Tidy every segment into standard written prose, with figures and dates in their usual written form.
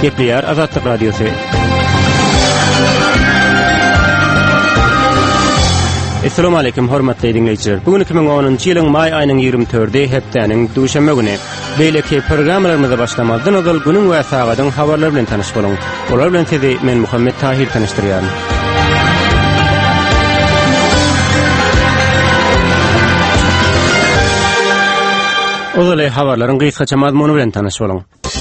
Gepleýär Azatlyk Radiosy. Assalamu alaykum hormatly dinleýijiler. Bugün 2010-njy ýylyň may aýynyň 24-de hepdeniň duşanma güni. Beýleki programmalarymyza başlamazdan öňe günüň we sagatyň habarlary bilen tanyş boluň. Olar bilen sizi men Muhammed Tahir tanışdyrýarym. Ozaly habarlaryň gysgaça mazmuny bilen tanyş boluň.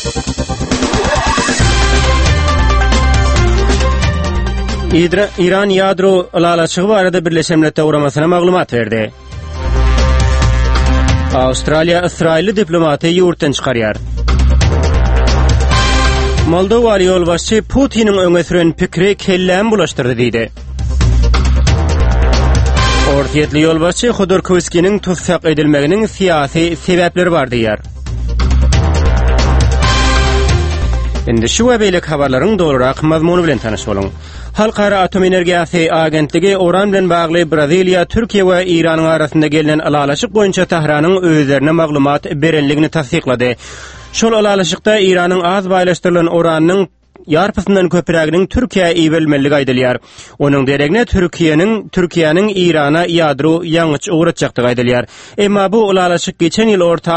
İran yadro alaçygy barada Birleşen Milletler Uguramasyna maglumat berdi. Avustraliya İsrailli diplomaty ýurtdan çykarýar. Moldova ýolbaşçy Putiniň öňe süren pikri kellem bulaşdyrdy diýdi. Ortiýetli ýolbaşçy Khodorkovskiyň tutsak edilmeginiň syýasy sebäpleri bar diýär. Indi şu we beýlek habarlaryň dolarak mazmuny bilen tanyş boluň. Halkara Atom Energiýasy Agentligi Oran bilen bagly Braziliýa, Türkiýe we Iranyň arasynda gelinen alalaşyk boýunça Tahranyň özlerine maglumat berenligini tasdiklady. Şol alalaşykda Iranyň az baýlaşdyrylan uranyň ýarpysyndan köpüräginiň Türkiýe iýilmelligi aýdylýar. Onuň deregine Türkiýanyň Irana ýadro ýangyç uğratjakdygy aýdylýar. Emma bu alalaşyk geçen ýyl orta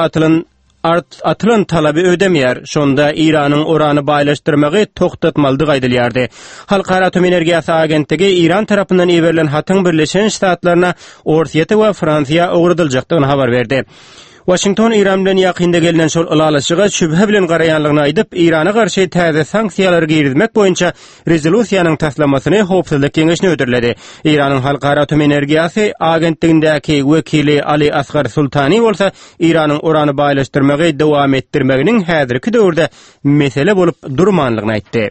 atylan talaby ödemeýär. Şonda Iranyň urany baýlaşdyrmagy toktatmaldyk aýdylýardy. Halkara Atom Energiýasy Agentligi Iran tarapyndan ýeberilen hatyň Birleşen Ştatlaryna Ortiýete we Fransiýa uğradyljakdygyny habar berdi. Washington İran bilen ýakynda gelinen şol alalaşyga şübhe bilen garaýanlygyny aýdyp, Irana garşy täze sanksiýalary girizmek boýunça rezolýusiýanyň taslamasyny Howpsuzlyk Keňeşine ödürledi. Iranyň Halkara Atom Energiýasy Agentligindäki wekili Ali Asgar Sultani bolsa, Iranyň urany baýlaşdyrmagy dowam etdirmeginiň häzirki döwürde mesele bolup durmanlygyny aýtdy.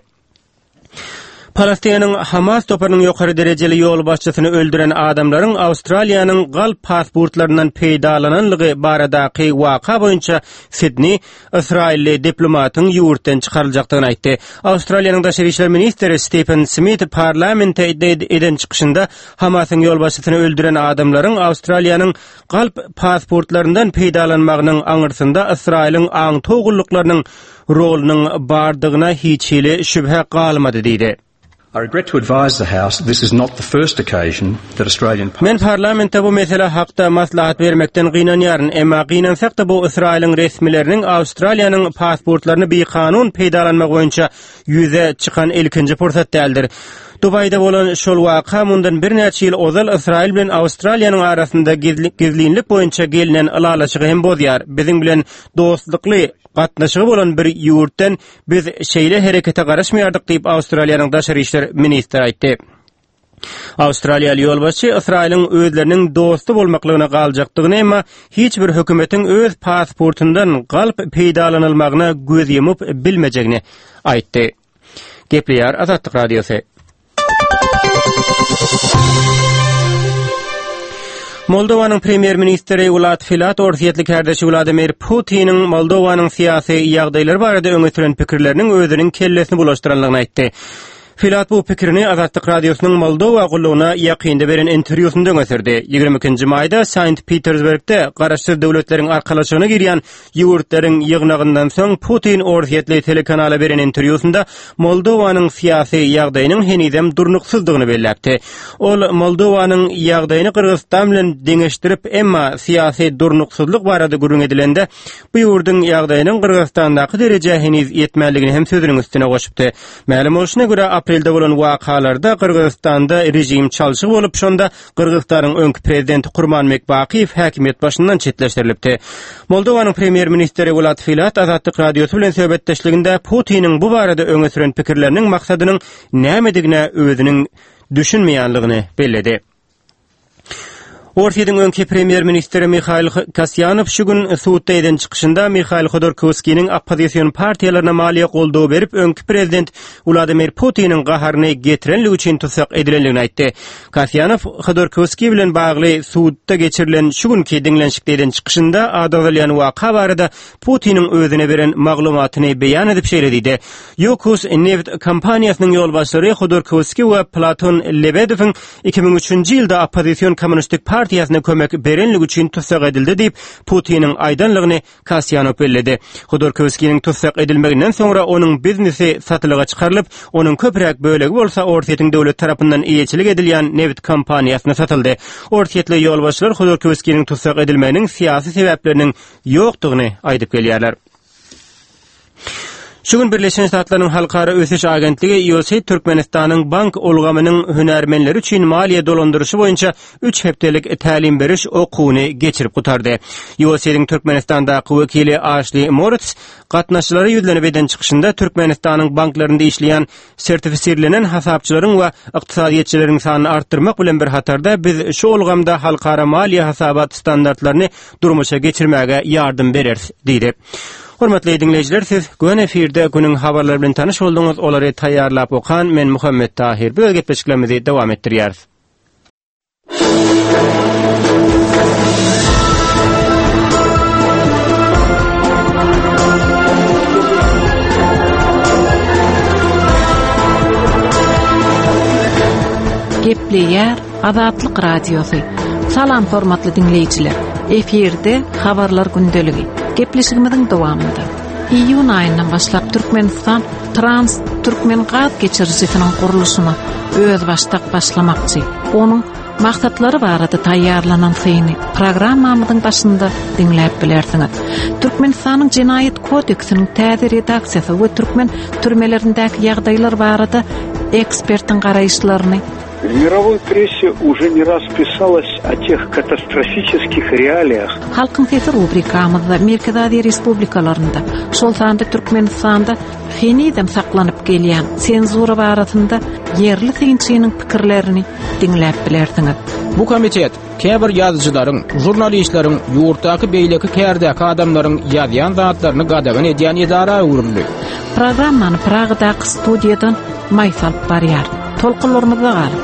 Palestiniýanyň Hamas toparynyň ýokary derejeli ýol başçysyny öldüren adamlaryň Awstraliýanyň galp pasportlaryndan peýdalananlygy baradaky waka boýunça Sydney İsrailli diplomatyň ýurtdan çykaryljakdygyny aýtdy. Awstraliýanyň daşary işler ministri Stephen Smith parlamentde eden çykyşynda Hamasyň ýol başçysyny öldüren adamlaryň Awstraliýanyň galp pasportlaryndan peýdalanmagynyň aňyrsynda Israiliň aň togullyklarynyň rolunyň bardygyna hiç hili şübhe galmady diýdi. I regret to advise the House that this is not the first occasion that Australian Men parlamentde bu mesele hakda maslahat bermekden gynanýaryn, emma gynansak da bu Israiliň resmileriniň Awstraliýanyň pasportlaryny beýkanun peýdalanmak boýunça ýüze çykan ilkinji pursat däldir. Dubayda bolan şol waka mundan bir näçe ýyl ozal Israil bilen Awstraliýanyň arasynda gizlinlik boýunça gelinen alalaşygy hem bozýar. Biziň bilen dostlukly gatnaşygy bolan bir ýurtdan biz şeýle herekete garaşmaýardyk diýip Awstraliýanyň daşary işler ministri aýtdy. Awstraliýaly ýolbaşçy Israiliň özleriniň dostu bolmaklygyna galjakdygyny, emma hiç bir hökümetiň öz pasportundan galp peýdalanylmagyna göz ýumyp bilmejegini aýtdy. Gepleýär Azatlyk Radiosy. Moldowanyň premier ministri Ulat Filat ortiýetli kardeşi Vladimir Putiniň Moldowanyň syýasy ýagdaýlary barada öňe süren pikirleriniň özüniň kellesini bulaşdyranlygyny aýtdy. Filat bu pikirini Azatlyk Radiosynyň Moldowa gullugyna ýakynda beren interwýusynda öňetirdi. 22-nji maýda St. Petersburgda garaşsyz döwletleriň arkalaşygyna girýän ýurtlaryň ýygnagyndan soň Putin ortiýetli telekanala beren interwýusynda Moldowanyň syýasy ýagdaýynyň henizem durnuksyzdygyny belläpdi. Ol Moldowanyň ýagdaýyny Kyrgyzstan bilen deňeşdirip, emma syýasy durnuksyzlyk barada gürrüň edilende bu ýurduň ýagdaýynyň Kyrgyzstandaky dereje heniz ýetmänligini hem sözüniň üstüne goşupdy. Ma'lum bolşuna görä aprelde bolan wakalarda Kyrgyzstanda rejim çalşyk bolup, şonda Kyrgyzstanyň öňki prezidenti Gurbanbek Bakiýew häkimet başyndan çetleşdirilipdi. Moldowanyň premier ministri Ulat Filat Azatlyk Radiosy bilen söhbetdeşliginde Putiniň bu barada öňe süren pikirleriniň maksadynyň nämedigine özüniň düşünmeýänligini belledi. Ortiýetiň öňki premier ministri Mikhail Kasyanov şu gün suwtda eden çykyşynda Mikhail Khodorkovskiň oppozisiýon partiýalaryna maliýe goldaw berip öňki prezident Vladimir Putiniň gaharyny getirenligi üçin tutsak edilenligini aýtdy. Kasyanov Khodorkovski bilen bagly suwtda geçirilen şu günki diňlenşikde eden çykyşynda adalyany waka barada Putiniň özüne beren maglumatyny beýan edip şeýledi. Yokus neft kompaniýasynyň ýolbaşçylary Khodorkovski we Platon Lebedowyň 2003-nji ýylda oppozisiýon kommunistik partiýasyna kömek berenligi üçin tutsak edildi diýip Putiniň aýdanlygyny Kasyanov belledi. Khodorkovskiň tutsak edilmeginden soňra onuň biznesi satylyga çykarylyp, onuň köpürek bölegi bolsa Ortiýetiň döwlet tarapyndan iýeçilik edilýän Nevit kompaniýasyna satyldy. Ortiýetli ýolbaşçylar Khodorkovskiň tutsak edilmeginiň syýasy sebäpleriniň ýokdugyny aýdyp gelýärler. Şu gün Birleşen Ştatlaryň Halkara Ösüş Agentligi USAID Türkmenistanyň bank ulgamynyň hünärmenleri üçin maliýe dolandyrşy boýunça 3 hepdelik tälim beriş okuwyny geçirip gutardy. USAID'iň Türkmenistandaky wekili Ashley Moritz gatnaşçylary ýüzlenip eden çykyşynda Türkmenistanyň banklarynda işleýän sertifisirlenen hasapçylaryň we ykdysadyýetçileriň sanyny artdyrmak bilen bir hatarda biz şu ulgamda halkara maliýe hasabat standartlaryny durmuşa geçirmäge ýardym bereriz diýdi. Hormatly dinleýijiler, siz gün efirde günüň habarlary bilen tanyş bolduňyz. Olary taýýarlap okan men Muhammed Tahir. Bu gepleşiklerimizi dowam etdirýäris. Gepleýär Azatlyk radiosu. Salam hormatly dinleýijiler. Efirde habarlar gündeligi. Gepleşigimiziň dowamında. İýun aýyndan başlap Türkmenistan Trans-Türkmen gaz geçirjisiniň gurulşyny öz başdak başlamakçy. Onuň maksatlary barada taýýarlanan syny programmamyzyň başynda dinläp bilersiňiz. Türkmenistanyň Jinayet kodeksiniň täze redaksiýasy we türkmen türmelerindäki ýagdaýlar barada ekspertiň garaýşlaryny В мировой прессе уже не раз писалось о тех катастрофических реалиях. Halkın sesi rubrikamızda Merkez Aziya Respublikalarında, şol sanda Türkmenistanda fenidem saklanyp gelýän senzura barasynda yerli synçynyň pikirlerini dinläp bilersiňiz. Bu komitet käbir ýazyjylaryň, jurnalistlaryň, ýurtdaky beýleki kärdäki adamlaryň ýazýan zatlaryny gadagan edýän idara uruly. Programmany Pragdaky studiýadan Maysal barýar. Tolkunlarymyza galyp.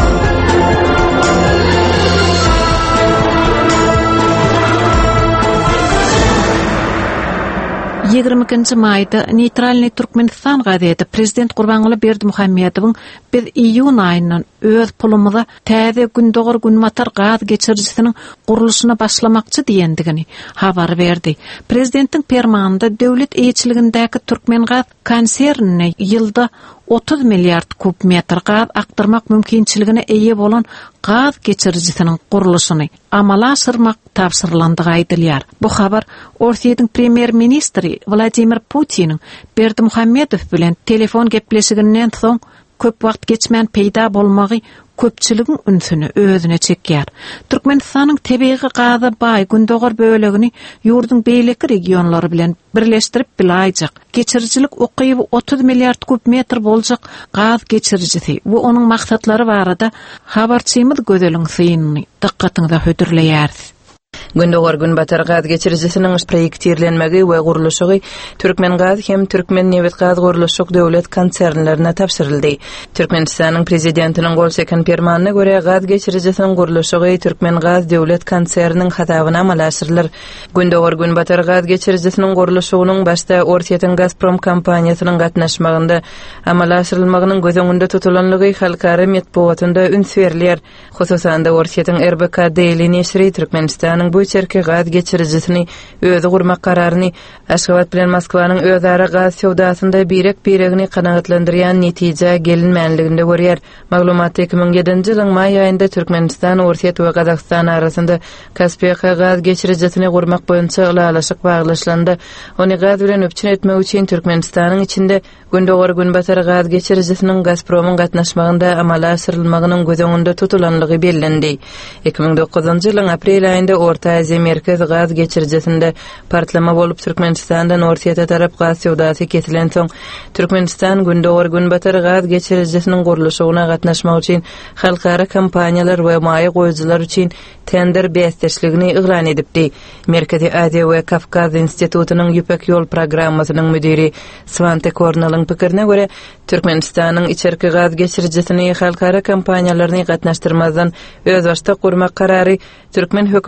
22 mayda Neytralny Türkmenistan gazetinde Prezident Gurbanguly Berdimuhammedowyň biz iýun aýyndan öz pulumyza täze gündogor günmatar gaz geçirjisiniň gurulşyna başlamakçy diýendigini habar berdi. Prezidentiň fermanynda döwlet eýçiligindäki Türkmen gaz konsernine ýylda 30 milyard kub metr gaz aktyrmak mümkinçiligine eýe bolan gaz geçirjisiniň gurulşyny amala aşyrmak tapşyrylandygy aýdylýar. Bu habar Ortiýetiň premier ministri Vladimir Putiniň Berdimuhammedow bilen telefon gepleşiginden soň köp wagt geçmän peýda bolmagy köpçüligiň ünsüni özüne çekýär. Türkmenistanyň tebiği gaza baý gündogor bölegini ýurduň beýleki regionlary bilen birleşdirip bilaýjak. Geçirjilik okyby 30 milyard kub metr boljak gaz geçirjisi we onuň maksatlary barada habarçymyz gözelüň synyny dikkatiňizde hödürleýäris. Gündogor günbatar gaz geçirjisiniň projektirlenmegi we gurulşy Türkmen gaz hem Türkmen Nevit gaz gurulşy döwlet konsernlerine tapşyryldy. Türkmenistanyň prezidentiniň golseken fermanyna görä gaz geçirjisiniň gurulşy Türkmen gaz döwlet konserniniň hatabyna amalaşyrylar. Gündogor günbatar gaz geçirjisiniň gurulşynyň başda Ortiýetiň Gazprom kompaniýasynyň gatnaşmagynda amalaşyrylmagynyň gözüňünde tutulanlygy halkara medeniýetinde üns berilýär. Hususan da Ortiýetiň RBK Daily Neşri Türkmenistanyň bu çerke gaz geçirjisini özü gurmak kararyny Aşgabat bilen Moskwanyň özara gaz sowdasynda biregini kanagatlandyrýan netije gelinmänliginde görýär. Maglumat 2007-nji ýylyň may aýynda Türkmenistan, Ortiýet we Gazakystan arasynda Kaspiýa gaz geçirjisini gurmak boýunça ulalaşyk baglanşlandy. Ony gaz bilen öpçün etmek üçin Türkmenistanyň içinde gündogor günbatar gaz geçirjisiniň Gazpromyň gatnaşmagynda amala aşyrylmagynyň gözüňünde tutulanlygy bellendi. 2009-njy ýylyň aprel aýynda Orta Aziya Merkez gaz geçirjisinde partlama bolup Türkmenistandan Ortiýete tarap gaz sowdasy kesilen soň Türkmenistan gündogor günbatar gaz geçirjisiniň gurulşyna gatnaşmak üçin halkara kompaniýalar we maýy goýjylar üçin tender beýleşligini iglan edipdi. Merkezi Aziya we Kafkaz institutynyň ýüpek ýol programmasynyň müdiri Svante Kornalyň pikirine görä Türkmenistanyň içerki gaz geçirjisini halkara kompaniýalaryny gatnaşdyrmazdan öz başda gurmak karary Türkmen hökümetiniň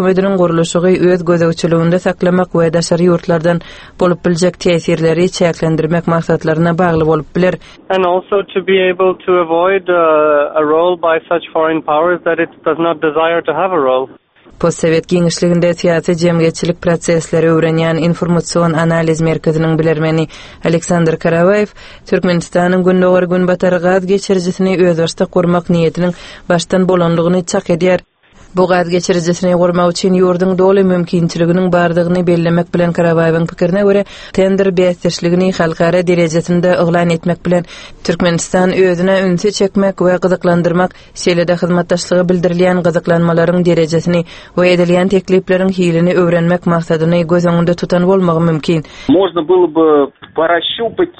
guruluşy öz gözegçiliginde saklamak we daşary ýurtlardan bolup biljek täsirleri çäklendirmek maksatlaryna bagly bolup biler. And also to be able to avoid a role by such foreign powers that it does not desire to have a role. Postsovet giňişliginde siýasy jemgyýetçilik prosesleri öwrenýän Informatsion analiz merkeziniň bilermeni Aleksandr Karavayev Türkmenistanyň gündogar günbatar gaz geçirjisini öz başta gurmak niýetiniň baştan bolanlygyny çak edýär. Bu gaz geçirjisini gurmak üçin ýurdun doly mümkinçiliginiň bardygyny bellemek bilen Karavayewiň pikirine görä tender beýleşligini halkara derejesinde oglan etmek bilen Türkmenistan özüne ünsi çekmek we gyzyklandyrmak, şeýlede hyzmatdaşlygy bildirilýän gyzyklanmalaryň derejesini we edilýän teklipleriň hilini öwrenmek maksadyny göz öňünde tutan bolmagy mümkin. Можно было бы прощупать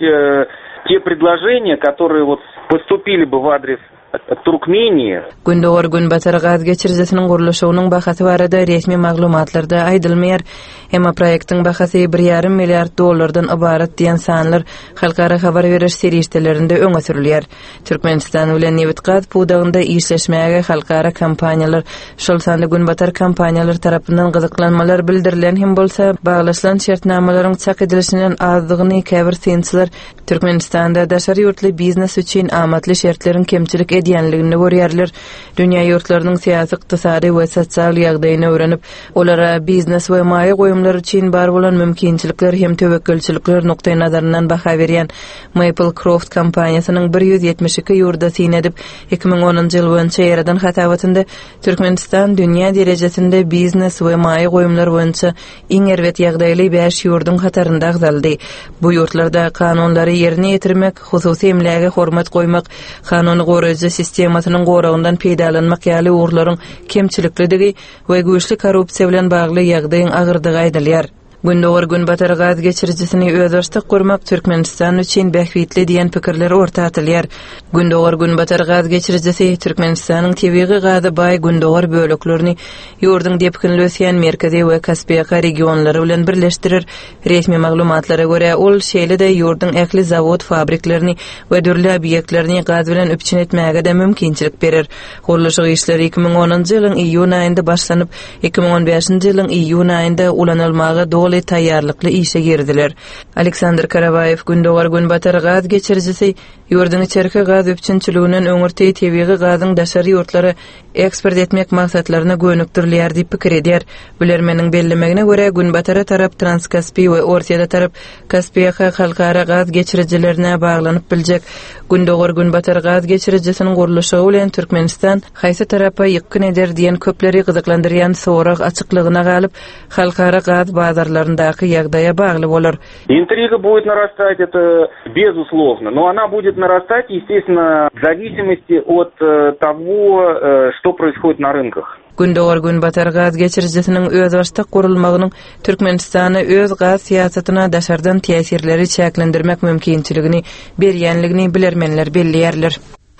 те предложения, которые вот поступили бы в адрес Turkmeniya. Gündogar günbatar gaz geçirjisiniň gurulşynyň bahasy barada resmi maglumatlarda aýdylmaýar. Emma proýektiň bahasy $1,5 milliard dollardan ibarat diýen sanlar halkara habar beriş serişdelerinde öňe sürilýär. Türkmenistan bilen Newit gaz pudagynda işleşmäge halkara kompaniýalar, şol sanly günbatar kompaniýalar tarapyndan gyzyklanmalar bildirilen hem bolsa baglaşylan şertnamalaryň çak edilişinden azdygyny käbir synçylar Türkmenistanda daşary ýurtly biznes üçin amatly şertleriň kemçilik edýänligini görýärler. Dünýä ýurtlarynyň syýasy, ykdysady we sosial ýagdaýyny öwrenip, olara biznes we maýa goýumlar üçin bar bolan mümkinçilikler hem tewekkelçilikler noktaý nazaryndan baha berýän Maple Croft kompaniýasynyň 172 ýurda syn edip 2010-njy ýyl boýunça ýaradan hatawatynda Türkmenistan dünýä derejesinde biznes we maýa goýumlar boýunça iň erwet ýagdaýly 5 ýurdun hatarynda agzaldy. Bu ýurtlarda kanunlary ýerine ýetirmek, hususy emläge hormat goýmak, kanuny goraýjy sistemasynyň goragyndan peýdalanmak ýaly uğurlaryň kemçilikligi we güýçli korrupsiýa bilen bagly ýagdaýyň agyrdygy aýdylýar. Gündogar günbatar gaz geçirjisini öz başta gurmak Türkmenistan üçin bähwitli diýen pikirler orta atylýar. Gündogar günbatar gaz geçirjisi Türkmenistanyň tebii gazy baý gündogar böleklerini ýurdun depkinlösýän merkezi we Kaspiýa regionlary bilen birleşdirir. Resmi maglumatlara görä ol şeýle-de ýurdun ähli zawod fabriklerini we dürli obýektlerini gaz bilen öpçün etmäge de mümkinçilik berer. Gurulşy işleri 2010-njy ýylyň iýun aýynda başlanyp 2015-nji ýylyň iýun aýynda ulanylmagy taýýarlykly işe girdiler. Aleksandr Karavayev gündogar günbatar gaz geçirjisi ýurdun içerki gaz öpçünçiliginiň öňürteki tebii gazyň daşary ýurtlary eksport etmek maksatlaryna gönükdirilýär diýip pikir edýär. Bilermeniň bellemegine görä günbatara tarap Transkaspiýa we Orsiýa tarap Kaspiýa halkara gaz geçirjilerine baglanyp biljek. Gündogar günbatar gaz geçirjisiniň gurulşy bilen Türkmenistan haýsy tarapa ýykyn eder diýen köpleri gyzyklandyrýan sorag açyklygyna galyp halkara gaz bazarlaryndaky ýagdaýa bagly bolar. Интрига будет нарастать, это безусловно, но она будет нарастать, естественно, в зависимости от того, что происходит на рынках. Gündogar günbatar gaz geçirjisiniň öz başta gurulmagynyň Türkmenistany öz gaz siýasatyna daşardan täsirleri çäklendirmek mümkinçiligini berýänligini bilermenler belliýärler.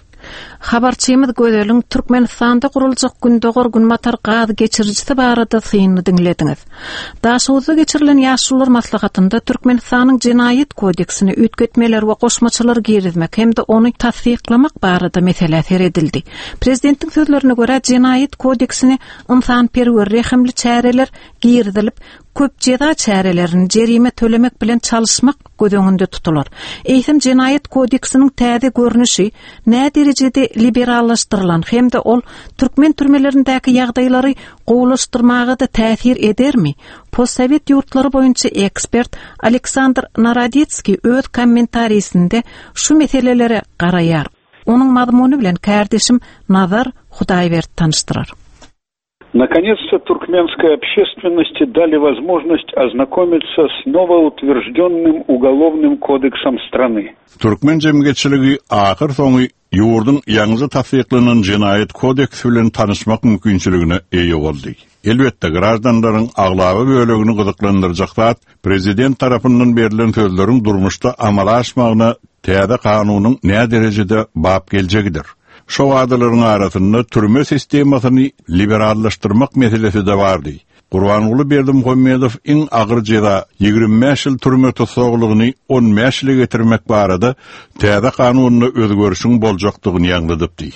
Habarçymyz Gödeliň Türkmenistanda guruljak gündogar günbatar gaz geçirjisi barada syny dinlediňiz. Daşuwda geçirilen ýaşular maslahatynda Türkmenistanyň Jinayet kodeksini üýtgetmeler we goşmaçylar girizmek hemde ony tasdiklamak barada mesele seredildi. Prezidentiň sözlerine görä Jinayet kodeksini insan-perwer rehimli çäreler girizilip köp jeda çärelerini jerime tölemek bilen çalışmak göz öňünde tutular. Eýsem Jinayet kodeksiniň täze görnüşi nä derejede liberallaşdyrylan hemde ol türkmen türmelerindäki ýagdaýlary gowlaşdyrmaga da täsir edermi? Postsovet ýurtlary boýunça ekspert Aleksandr Narodetski öz kommentariýasynda şu meselelere garaýar. Onuň mazmuny bilen kardeşim Nazar Hudaýbert tanıştyrar. Наконец-то туркменской общественности дали возможность ознакомиться с новоутвержденным уголовным кодексом страны. Türkmen jemgyýetçiligi ahir soňy ýurdun ýaňy tasdiklanan Jinayet kodeksi bilen tanışmak mümkinçiligine eýe boldy. Elbetde garaşdanlaryň aglaby bölegini gyzyklandyrjak zat prezident tarapyndan berilen sözleriň durmuşda amala aşmagyna täze kanunyň näme derejede bap geljekdir. Şo adalaryň arasynda türme sistemasyny liberallaşdyrmak meselesi de bardy. Gurbanuly Berdimuhammedow iň agyr jeda 25 ýyl türme tutsagylygyny 15 ýyla getirmek barada täze kanunyna özgörüşiň boljakdygyny ýagladypdy.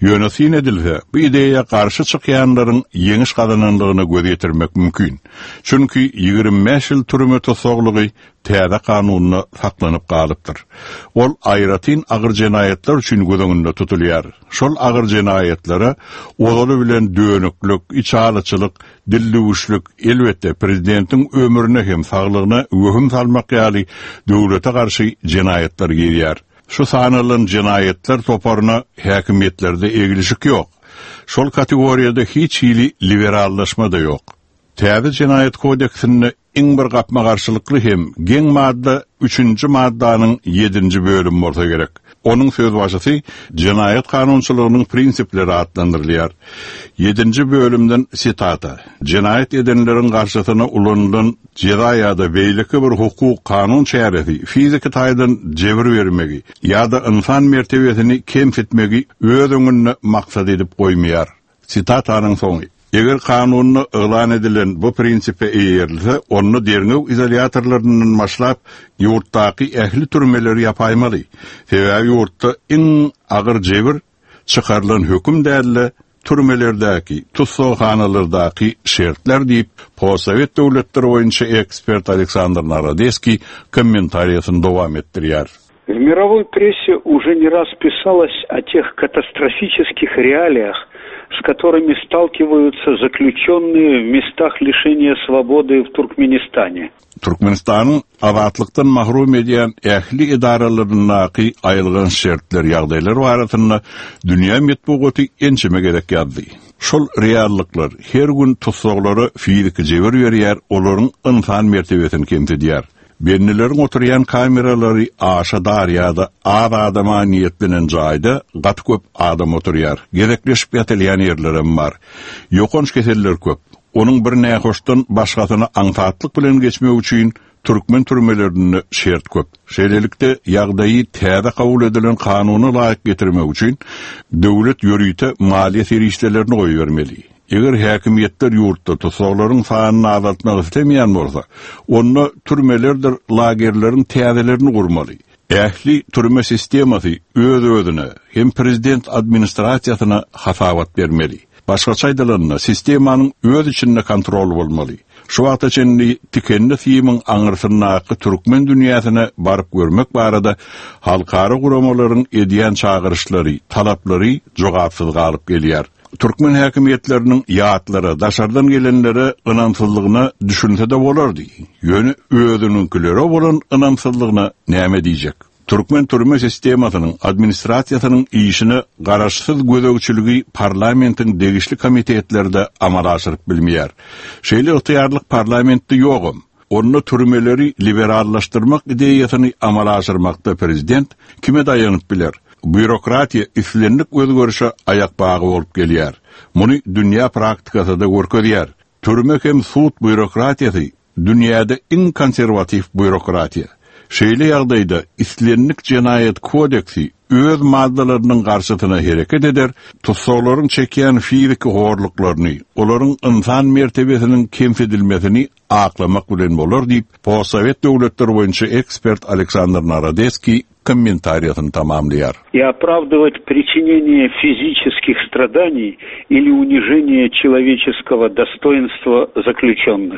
Yönetin edilse, bu ideya karşı çıkayanların yeniş kazananlığını göz getirmek mümkün. Çünkü 25 yıl türme tosogluğu täze kanununa saklanyp kalypdyr. Ol aýratyn agyr jenayetler üçin gözüňünde tutulýar. Şol agyr jenayetlere oğlu bilen dönüklik, içalıçylyk, dillüwüşlük elbetde prezidentiň ömrüne hem saglygyna öhüm salmak ýaly döwlete garşy jenayetler giriýär. Şu sanalan jenayetler toparına häkimetlerde egilişik yok. Şol kategoriyada hiç hili liberallaşma da yok. Täze jenayet kodeksinde iň bir gapma garşylykly hem geň madda 3-nji maddanyň 7-nji bölüm bolsa gerek. Onun söz başysy jenayet kanunçylygynyň prinsipleri adlandyrylýar. 7-nji bölümden sitata: jenayet edenleriň garşysyna ulanylan jeza ýa-da beýleki bir hukuk kanun çäresi, fiziki taýdan jebir bermegi ýa-da insan mertebesini kemsitmegi öz öňüne maksat edip goýmaýar. Sitataның soňy: eger kanunna ılan edilen bu prinsipe eýerilse, onu derňew izolyatorlarynyň başlap ýurtdaky ähli türmeleri ýapaýmaly. Sebäbi ýurtda iň agyr jebir çykarylan höküm dälle türmelerdäki, tutsogxanalardaky şertler diýip, Possovet döwletleri boýunça ekspert Aleksandr Narodецкий комментариясын дowam etdirýär. В мировой прессе уже не раз писалось о тех катастрофических реалиях, с которыми сталкиваются заключенные в местах лишения свободы в Туркменистане. Türkmenistan'ın azatlıktan mahrum ediyen ähli idaralaryndaky aýylgan şertler ýagdaýlar barasynda dünýä metbugaty ençeme gerek ýazdy. Şol reallyklar her gün tutsaglary fiziki jebir berýär, olaryň insan mertebesini kemtedýär. Bennileriň oturýan kameralary aşa darýada adama niýetlenen jaýda gat köp adam oturýar. Gerekleşip ýatylýan ýerlerim bar. Ýokanç keseller köp. Onun bir nähoşdan başgasyna aňtatlyk bilen geçmek üçin türkmen türmelerinde şert köp. Şeýlelikde ýagdaýy täze kabul edilen kanuny laýyk getirmek üçin döwlet ýörüýte maliýe serişlerini goýbermeli. Eger häkimetler ýurtda tutsaglaryň sanyny azaltmak islemeýän bolsa, onu türmelerdir lagerleriň täzelerini gurmaly. Ähli türme sistemasy öz-özüne hem prezident administrasiýasyna hasawat bermeli. Başgaça aýdylanda sistemanyň öz içinde kontrol bolmaly. Şu wagta içinde tikenli fiýmiň aňyrsynaky türkmen dünýäsine baryp görmek barada halkara guramalaryň edýän çağırışlary, talaplary jogapsyz galyp gelýär. Türkmen häkimetleriniň ýatlary, daşardan gelenlere ynamsızlygyna düşünse de bolardy. Ýöne özüninkilere bolan ynamsızlygyna näme diýjek? Türkmen türme sistemasynyň administrasiýasynyň işini garaşsyz gözegçiligi parlamentiň degişli komitetlerde amal aşyryp bilmeýär. Şeýle ýygyarlyk parlamentde ýogum. Onu türmeleri liberallaşdyrmak ideýasyny amal aşyrmakda prezident kime daýanyp biler? Bürokratiya islenlik özgörüşe ayak bağı bolup gelýär. Muny dünýä praktikasy da görkezýär. Türme hem sud bürokratiýasy dünýäde iň konserwatif bürokratiýa. Şeýle ýagdaýda islenlik jenayet kodeksi öz maddalarynyň garşysyna hereket eder, tutsaglaryň çekýän fiziki horluklaryny, olaryň insan mertebesiniň kemsedilmesini aklamak bilen bolar diýip, Possovet döwletleri boýunça ekspert Aleksandr Narodецкий комментариясын тамамлыяр. И оправдывать причинение физических страданий или унижение человеческого достоинства заключенных.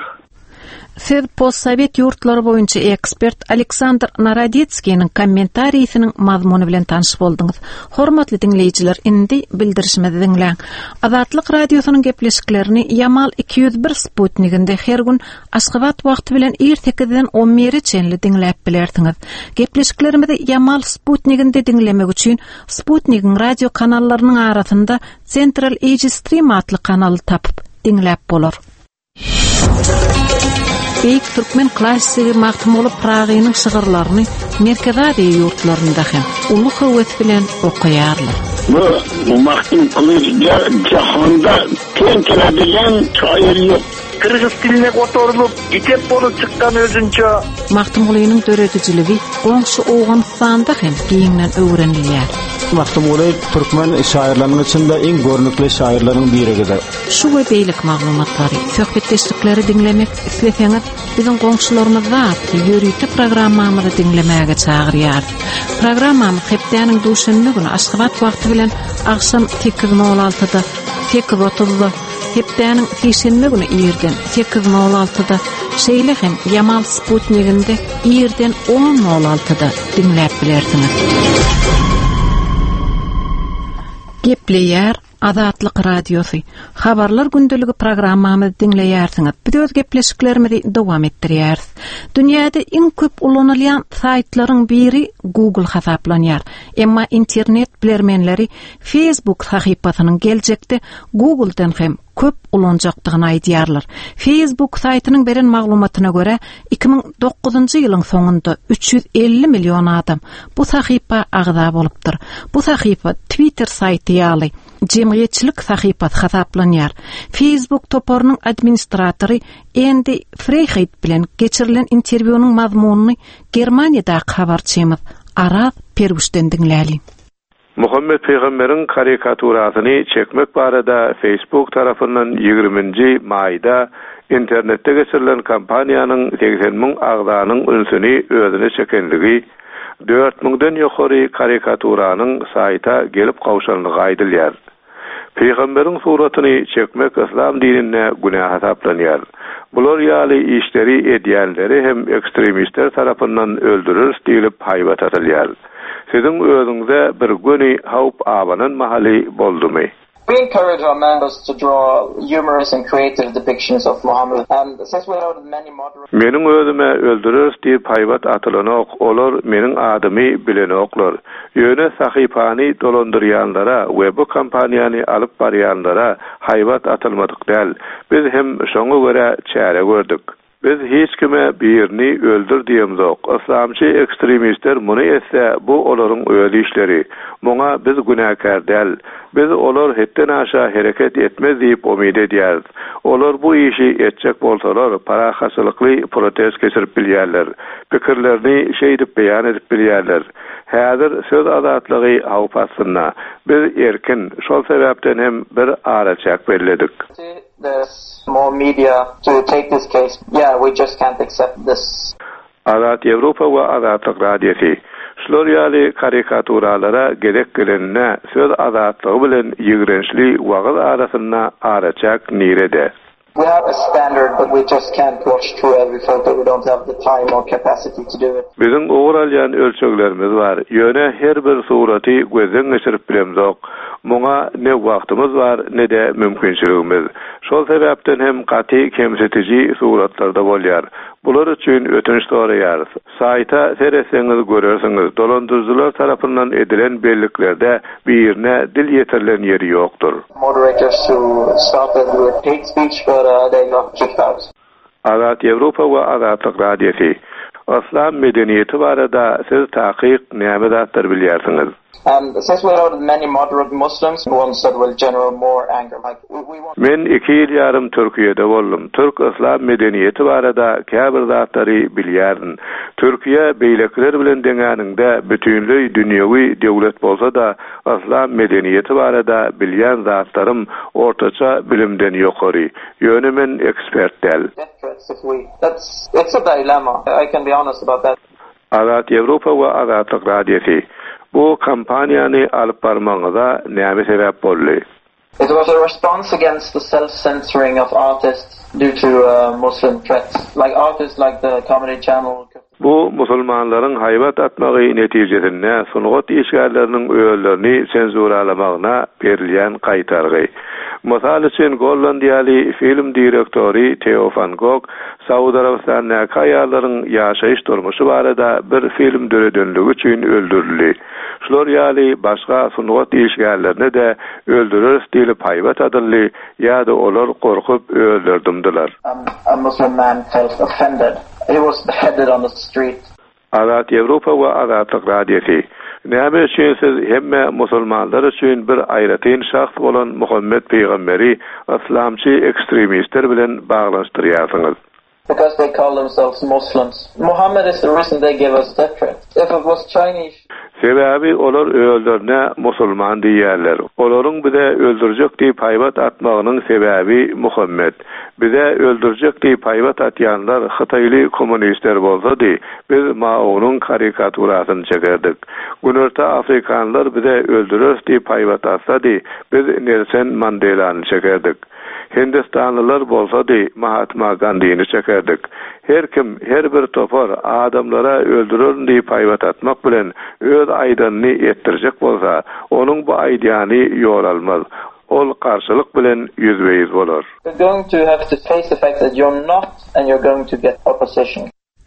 Söz postsovet ýurtlary boýunça ekspert Aleksandr Narodецкийниň kommentariýasynyň mazmuny bilen tanyş boldyňyz. Hormatly dinleýijiler, indi bildirişimizi dinleň. Azatlyk radiosynyň gepleşiklerini Yamal 201 Sputniginde her gün Aşgabat wagty bilen 8-den 11-çenli dinläp bilersiňiz. Gepleşiklerimizi Yamal Sputniginde dinlemek üçin Sputnigiň radio kanallarynyň arasynda Central Asia Stream adly kanaly tapyp dinläp bolar. Beýik türkmen klassigi Mahmuly Pragynyň şygyrlaryny Merkezade ýurtlarynda hem uly höwet bilen okuýarlar. Bu Mahmud Kılıçga jahanda teň keladigan şaýyr ýok. Kırgız diline oturulup gitep bolup çykkan özünçe Mahmulynyň döredijiligi goňşy Owganystanda hem giňden öwrenilýär. tanışmakta bolayıp Türkmen şairlerinin içinde en görnükli şairlerin biridir. Şu ve beylik maglumatları, söhbetleştikleri dinlemek isteseňiz, bizim goňşularymyzda ýörüýte programmamyzy dinlemäge çagyrýar. Programmamy hepdeniň duşanly güni Aşgabat wagty bilen akşam 8:06-da, 8:30-da, hepdeniň şeýşembe güni ýerden 8:06-da, şeýle hem Yamal Sputnikinde ýerden 10:06-da dinläp bilersiňiz. Gepleýär Azatlyk radiosu. Habarlar gündəligi programmamyzy dinleýärsiňiz. Biz öz gepleşiklerimizi dowam etdirýäris. Dünýäde iň köp ulanylýan saytlaryň biri Google hasaplanýar. Emma internet bilermenleri Facebook sahypasynyň geljekde Google'dan hem köp ulanjakdygyny aýdýarlar. Facebook saytynyň beren maglumatyna görä 2009-njy ýylyň soňunda 350 million adam bu sahypa agza bolupdyr. Bu sahypa Twitter saýty ýaly jemgyýetçilik sahypasy hasaplanýar. Facebook toporunyň administratory Andy Freiheit bilen geçirilen interwýunyň mazmunyny Germaniýada habarçymyz Araz Perwüşden dinläli. Muhammed Peygamber'in karikaturasyny çekmek barada Facebook tarafından 20. mayda internette geçirilen kampaniýanyň 80.000 agzanyň ünsüni özüne çekenligi 4.000-den ýokary karikaturanyň saýta gelip gawşanlygy aýdylýar. Peygamber'in suratyny çekmek İslam dinine günah hasaplanýar. Bular ýaly işleri edýänleri hem ekstremistler tarapyndan öldürür diýilip haýbat atylýar. Sizin özüňize bir güni hawp abanyn mahaly boldumy? We encourage our members to draw humorous and creative depictions of Muhammad. And since we know that many moderate... Meniň özüme öldürür diýip haýbat atylanok, olar meniň adymy bilenoklar. Ýöne sahypany dolandyrýanlara we bu kampaniýany alyp barýanlara haýbat atylmadyk däl. Biz hem şoňa görä çäre gördük. Biz hiç kime birini öldür diýemzok. Islamçy ekstremistler muny etse bu olaryň öýli işleri. Muňa biz günäkär däl. Biz olar hetden aşa hereket etmez diýip umyt edýäris. Olar bu işi etjek bolsalar para hasylykly protest geçirip bilýärler. Pikirlerini şeýdip beýan edip bilýärler. Häzir söz azatlygy hawp astyna. Biz erkin, şol sebäpden hem bir araçak belledik. There's more media to take this case. Yeah, we just can't accept this. Azat Europa we Azatlyk radiosu. Şular ýaly karikaturalara gerek gelenine söz azatlygy bilen ýigrençli wagt arasyna araçak nirede. We have a standard, but we just can't watch through every photo. We don't have the time or capacity to do it. Bizim oğralyan ölçeklerimiz var. Ýöne her bir suraty gözden geçirip bilemzok. Muňa ne wagtymyz var, ne de mümkinçiligimiz. Şol sebäpden hem gaty kemsetiji suratlarda bolýar. Bular üçin ötünç soraýarys. Saýta sereseňiz görersiňiz, dolandyrjylar tarapyndan edilen belliklerde birine dil ýeterilen ýeri ýokdur. Moderators who started with hate speech, but they got kicked out. Azat Europa we Azatlyk radiosu. İslam medeniýeti barada siz takyk näme zatlar bilýärsiňiz? And since we know that many moderate Muslims ones that will generate more anger, like we want... Men 2 ýyl ýarym Türkiýede boldum. Türk islam medeniýeti barada käbir zatlary bilýärdim. Türkiýe beýlekler bilen deňäninde bütünlüğ dünýäwi döwlet bolsa da islam medeniýeti barada bilýän zatlarym ortaça bilimden ýokary. Ýöne men ekspert däl. It's a dilemma. I can be honest about that. Azat Europa we Azatlyk radiosu. Bu kampaniýany alyp barmaňyza näme sebäp boldy? It was a response against the self-censoring of artists due to Muslim threats. Like artists like the Comedy Channel. Bu musulmanlaryň haýbat atmagy netijesinde sunugat işgärleriniň öýlerini senzuralamagyna berilýän gaýtargy. Mysal üçin Gollandiýaly film direktori Theo van Gogh Saudi Arabistanyň kaýalaryň ýaşaýyş durmuşy barada bir film döredönligi üçin öldürildi. Şular ýaly başga sunugat işgärlerini de öldürür diýilip haýbat adyldy ýa-da olar gorkup öldürdümdiler. A Muslim man felt offended. He was beheaded on the street. Azat Europa we Azatlyk radiosu. Näme üçin siz hemme musulmanlar üçin bir aýratyn şahs bolan Muhammed Peygamberi islamçy ekstremistler bilen baglaşdyrýarsyňyz? Because they call themselves Muslims. Muhammad is the reason they give us death threats. If it was Chinese... Sebäbi olar öldürne musulman diýerler. Olaryň bize öldürjek diýip haýbat atmagynyň sebäbi Muhammed. Bize öldürjek diýip haýbat atýanlar Hytaýly kommunistler bolsady, biz Mao'nyň karikaturasyny çekerdik. Günörte Afrikanlar bize öldürür diýip haýbat atsady, biz Nelson Mandela'ny çekerdik. Hindistanlılar bolsady Mahatma Gandhi'ni çekerdik. Her kim, her bir topar adamlara öldürür diýip haýbat atmak bilen öz aýdanyny etdirjek bolsa, onuň bu aýdany ýol almaz. Ol karşılık bilen yüzbeyiz bolar. You're going to have to face the fact that you're not and you're going to get opposition.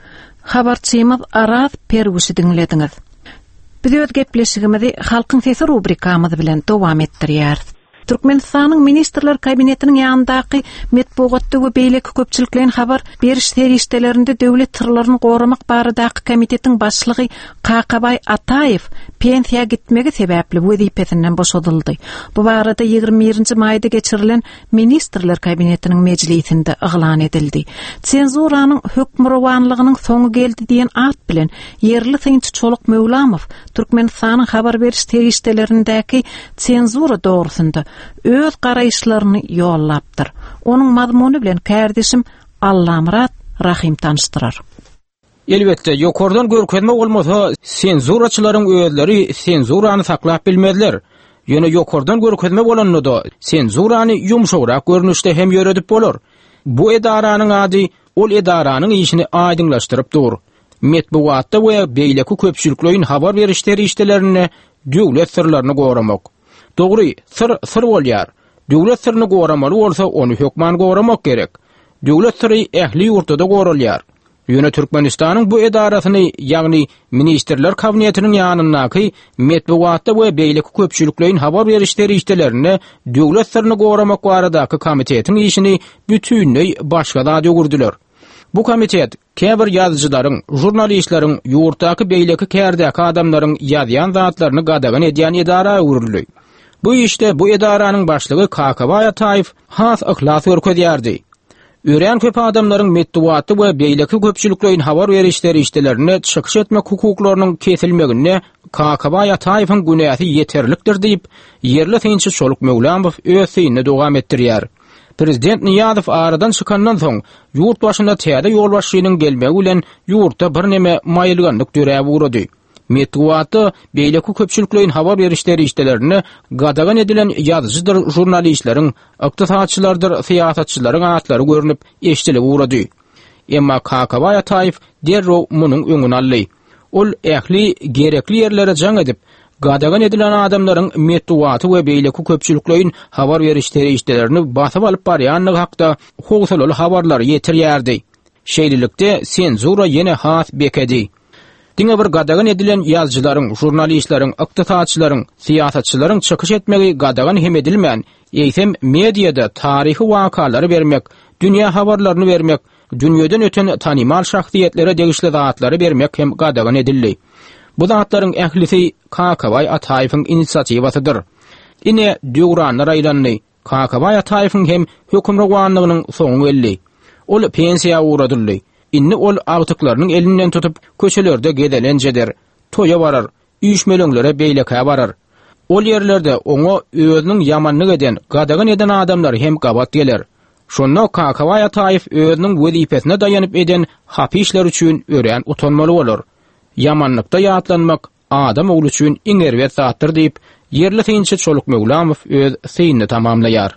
Habarçymyz Araz Perwüşi dinlediňiz. Biz öz gepleşigimizi halkyň sesi rubrikamyz bilen dowam etdirýär. Türkmenistanyň ministrler kabinetiniň ýanyndaky metbuatda we beýlek köpçüliklerin habar beriş terişdelerinde döwlet tyrlaryny goramak baradaky komitetiň başlygy Kakabay Ataýew pensiýa gitmegi sebäpli wezipesinden boşadyldy. Bu barada 21-nji maýda geçirilen ministrler kabinetiniň mejlisinde yglan edildi. Senzuranyň hökmrawanlygynyň soňu geldi diýen at bilen yerli synçy Çoluk Mewlamow Türkmenistanyň habar beriş terişdelerindäki senzura dogrusynda öz garaýşlaryny ýollapdyr. Onuň mazmuny bilen kärdeşim Allamrat Rahim tanıştyrar. Elbetde, ýokardan görkezme bolmasa senzuraçylaryň özleri senzurany saklap bilmezler. Ýöne ýokardan görkezme bolanyny da senzurany ýumşagrak görnüşde hem ýöredip bolar. Bu edaranyň ady ol edaranyň işini aýdynlaşdyryp dur. Metbuatda we beýleki köpçüliklerin habar berişleri işlerini döwlet sirlerini goramak. Dogry, sir bolýar. Döwlet sirini goramaly bolsa, onu hökman goramak gerek. Döwlet siri ähli ýurtda goralýar. Ýöne Türkmenistanyň bu edarasyny, ýagny ministrler kabinetiniň ýanyndaky metbuatda we beýleki köpçüliklerin habar berişleri işlerini döwlet sirini goramak baradaky komitetiň işini bütünlüği başga da döwürdiler. Bu komitet käbir ýazyjylaryň, jurnalistleriň, ýurtdaky beýleki kärdäki adamlaryň ýazýan zatlaryny gadagan edýän edara uruly. Bu işte bu edaranyň başlygy Kakabay Ataýew has ihlas görkezýärdi. Ören köp adamlaryň metbuaty we beýleki köpçüliklerin habar berişleri işlerini çykyş etmek hukuklarynyň kesilmegine Kakabay Ataýewiň günäsi ýeterlikdir diýip yerli synçy Çoluk Mewlamow öz syny dowam etdirýär. Prezident Niýazow aradan çykandan soň ýurt başynda täze ýolbaşçynyň gelmegi bilen ýurtda bir neme maýylganlyk döräp urady. Metbuaty beýleki köpçüliklerin habar berişleri işlerini gadagan edilen ýazyjydyr, jurnalistleriň, ykdysadçylardyr, siýasatçylaryň atlary görünip eşdilip urady. Emma Kakabay Ataýew derrew munyň öňüni aldy. Ol ähli gerekli ýerlere jaň edip gadagan edilen adamlaryň metbuaty we beýleki köpçüliklerin habar berişleri işlerini basyp alyp barýanlygy hakda howsalaly habarlary ýetirýärdi. Şeýlelikde senzura ýene has bekedi. Diňe bir gadagan edilen ýazgylaryň, jurnalistleriň, ykdysadçylaryň, siýasatçylaryň çykyş etmegi gadagan hem edilmän, eýsem mediada taryhy wakalary bermek, dünýä habarlaryny bermek, dünýeden öten tanymal şahsiýetlere degişli zatlary bermek hem gadagan edildi. Bu zatlaryň ählisi Kakabay Ataýewiň inisiatiwasydyr. Ine döwran raýlanyny Kakabay Ataýewiň hem hökümrawanlygynyň soňu geldi. Ol pensiýa uradyldy. Inni ol agtyklarynyň elinden tutup köçelerde gedelenjeder, toya barar, üýşmeleňlere beýleke barar. Ol ýerlerde oňa özüniň ýamanlyk eden, gadagan eden adamlar hem gabat geler. Şonda Kakabay Ataýew özüniň wezipesine daýanyp eden hapi işler üçin ören utanmaly bolar. Ýamanlykda ýatlanmak adam ogly üçin iň erwet zatdyr diýip yerli synçy Çoluk Mewlamow öz synyny tamamlaýar.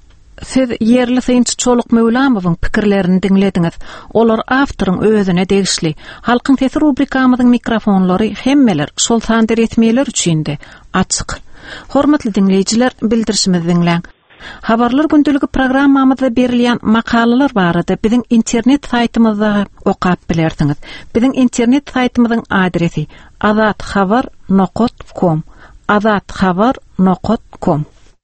Siz yerli synçy Çoluk Mewlamowyň pikirlerini dinlediňiz. Olar awtoryň özüne degişli. Halkyň sesi rubrikamyzyň mikrofonlary hemmeler şol sanda etmeler üçin-de açyk. Hormatly dinleýijiler, bildirişimizi dinleň. Habarlar gündüligi programmamyzda berilýän makalalar barada biziň internet saýtymyzda okap bilersiňiz. Biziň internet saýtymyzyň adresi azatxabar.com. azatxabar.com.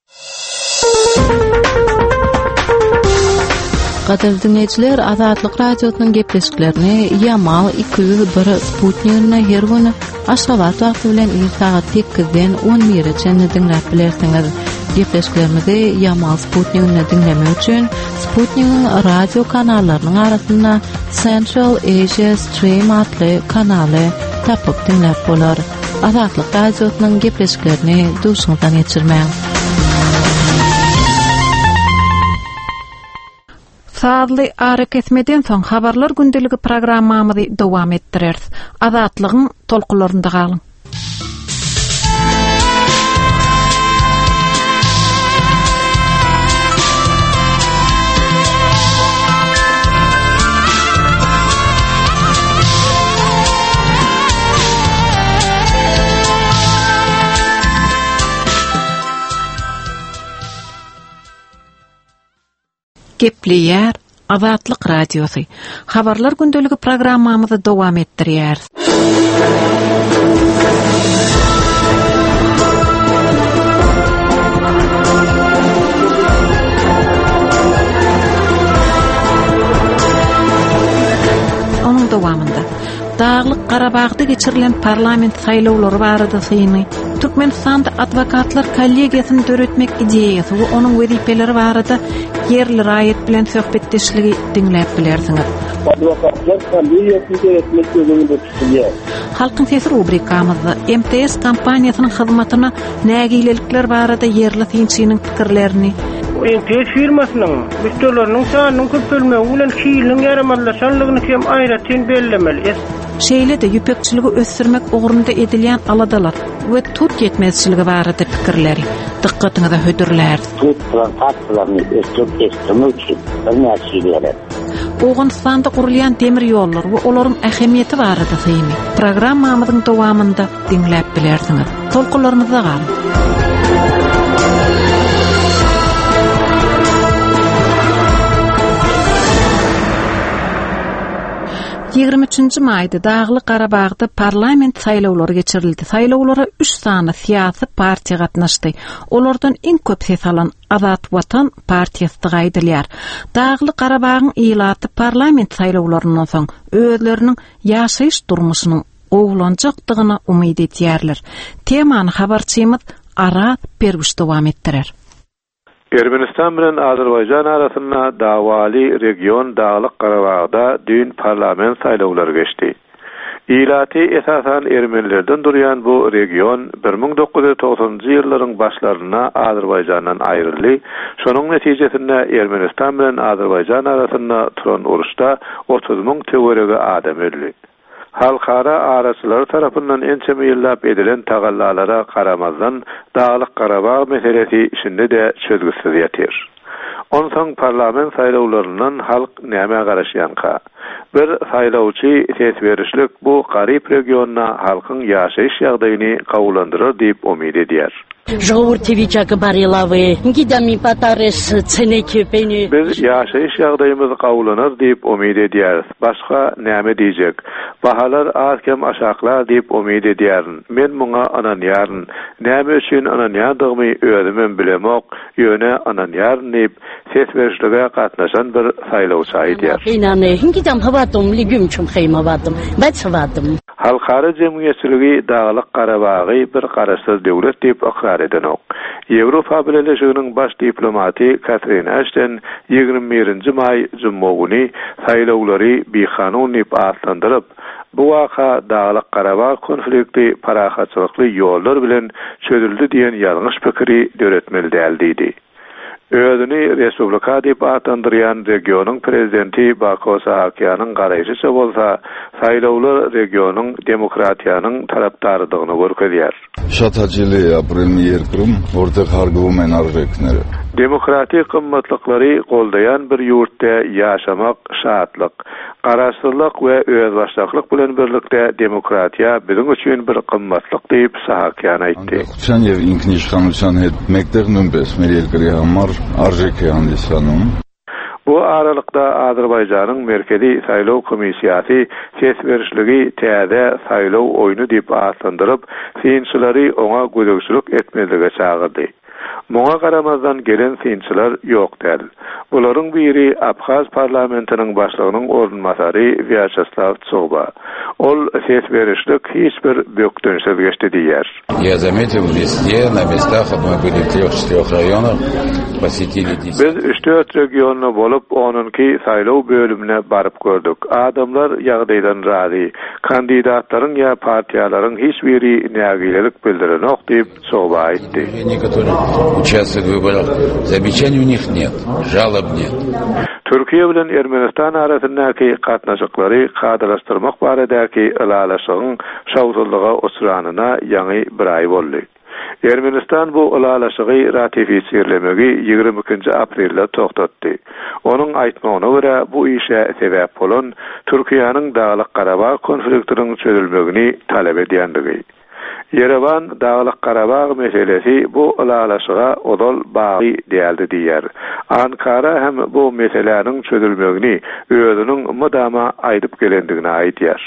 Gaderli dinleyijiler, Azatlyk radiosynyň gepleşiklerini Yamal 201 Sputnik'ne her güni Aşgabat wagty bilen saat 8-den 11-e dinläp bilersiňiz. Gepleşiklerimizi Yamal Sputnik'ne dinlemek üçin Sputnik'in radio kanallarynyň arasynda Central Asia Stream adly kanaly tapyp dinläp bolar. Azatlyk radiosynyň gepleşiklerini duşuňdan geçirmäň. Saatly arak etmeden soň habarlar gündeligi programmamyzy dowam etdireriz. Azatlygyň tolkularynda galyň. Gepleýär Azatlyk radiosy. Habarlar gündeligi programmamyzy dowam etdirýär. Onuň dowamında Dağlyk Qarabağda geçirilen parlament saýlawlary barada syny Türkmenistanda advokatlar kollegiýasyny döretmek ideýasy we onuň wezipeleri barada yerli raýat bilen söhbetdeşligi dinläp bilersiňiz. Advokatlar kollegiýasyny döretmek gözüňde tutulýar. Halkyň sesi rubrikamyzda MTS kompaniýasynyň hyzmatyna nägilelikler barada yerli synçynyň pikirlerini MTS firmasynyň müşterileriniň sanyny köpelmegi bilen şeýliniň ýaramanlaşanlygyny hem aýratyn bellemeli. Şeýle de ýüpekçiligi ösürmek ugrunda edilýän aladalar we tut yetmezçiligi barada pikirleri dikkatiňize hödürler. Tut transaksiýalaryny ösürmek üçin näçeler. Owganystanda gurulýan demir ýollar we olaryň ähemiýeti barada syny programmamyzyň dowamında dinläp bilersiňiz. Tolkularymyza galyň. 23-nji maýda Dağly Qarabağda parlament saýlawlary geçirildi. Saýlawlara 3 sany syýasy partiýa gatnaşdy. Olardan iň köp ses alan Azat Watan partiýasy gaýdylýar. Dağly Qarabağyň ilaty parlament saýlawlaryndan soň özleriniň ýaşaýyş durmuşynyň owlanjakdygyna umyd etýärler. Temany habarçymyz Arat Perwiş dowam etdirer. Ermenistan bilen Azerbaýjan arasynda dawaly region Dağlyk Qarabağda dün parlament saýlawlary geçdi. Ilaty esasan ermenilerden durýan bu region 1990-njy ýyllaryň başlaryna Azerbaýjandan aýryldy. Şonuň netijesinde Ermenistan bilen Azerbaýjan arasynda turan uruşda 30 000 töwerege adam öldü. Halkara araçylar tarapyndan ençeme ýyllap edilen tagallalara karamazdan Dağlyk Qarabağ meselesi işinde de çözgüsiz ýatyr. Onsoň parlament saýlawlaryndan halk näme garaşýanka? Bir saýlawçy ses berişlik bu garyp regionna halkyň ýaşaýyş ýagdaýyny kawulandyrar diýip umyd edýär. Biz ýaşaýyş ýagdaýymyzy kawulanar diýip umyd edýäris. Başga näme diýjek? Bahalar azkem aşaklar diýip umyd edýärin. Men muňa ananýaryn. Näme üçin ananýardygymy özümem bilemok, ýöne ananýaryn diýip ses berişlige gatnaşan bir saýlawçy aýdýar. Halkara jemgyýetçiligi Dağlyk Qarabagy bir garaşsyz döwlet diýip ikrar edenok. Ýewropa Birleşiginiň baş diplomaty Catherine Ashton 21-nji maý juma güni saýlawlary bekanun diýip atlandyryp, bu waka Dağlyk Qarabağ konflikti parahatçylykly ýollar bilen çözüldi diýen ýalňyş pikiri döretmeli däl diýdi. Özüni Respublika diýip atandyrýan regionyň prezidenti Bako Sahakyanyň garaýşyça bolsa, saýlawlar regionyň demokratiýanyň tarapdarydygyny görkezýär. Şataçyly premier kurum orta hargywy menarrekneri. Demokratik kymmatlyklary goldayan bir ýurtda ýaşamak şatlyk, garaşsyzlyk we özbaşçylyk bilen birlikde demokratiýa biziň üçin bir kymmatlyk diýip Sahakyan aýtdy. Sen ýer inknişkanlysan etmekdir nümbes merelgiri hamar arjekýandysanyn. Bu aralykda Azerbaýjanyň merkezi saýlaw komissiýasy ses berişligi täze saýlaw oýunu diýip atlandyryp, synçylary oňa gödökçülük etmezlige çagyrdy. Muňa garamazdan gelen synçylar ýok däl. Bularyň biri Abhaz parlamentiniň başlygynyň orunmasary Vyacheslav Tsoba. ol ses berişlik hiç bir böktönse geçti diýer. Я заметил везде на местах, мы были в 3-4 районах, посетили 10. Biz 3-4 regionda bolup onunki saýlaw bölümine baryp gördük. Adamlar ýagdaýdan razy. Kandidatlaryň ýa partiýalaryň hiç biri nägilelik bildirenok diýip soba aýtdy. Некоторые участвуют в выборах, замечаний у них нет, жалоб нет. Türkiýe bilen Ermenistan arasyndaky gatnaşyklary kadalaşdyrmak baradäki ilalaşygyň şawtullyga osuranyna ýaňy bir ay boldy. Ermenistan bu ilalaşygy ratifisirlemegi 22 aprelde toktatdy. Onuň aýtmagyna görä bu işe sebäp bolan Türkiýanyň Daglyk Garabag konfliktiniň çözülmegini talep edýändigi. Yerevan Daglyk Garabag meselesi bu ilalaşyga odal bagy däldi diýer. Ankara hem bu meseleniň çözülmegini özüniň mudama aýdyp gelendigini aýtýar.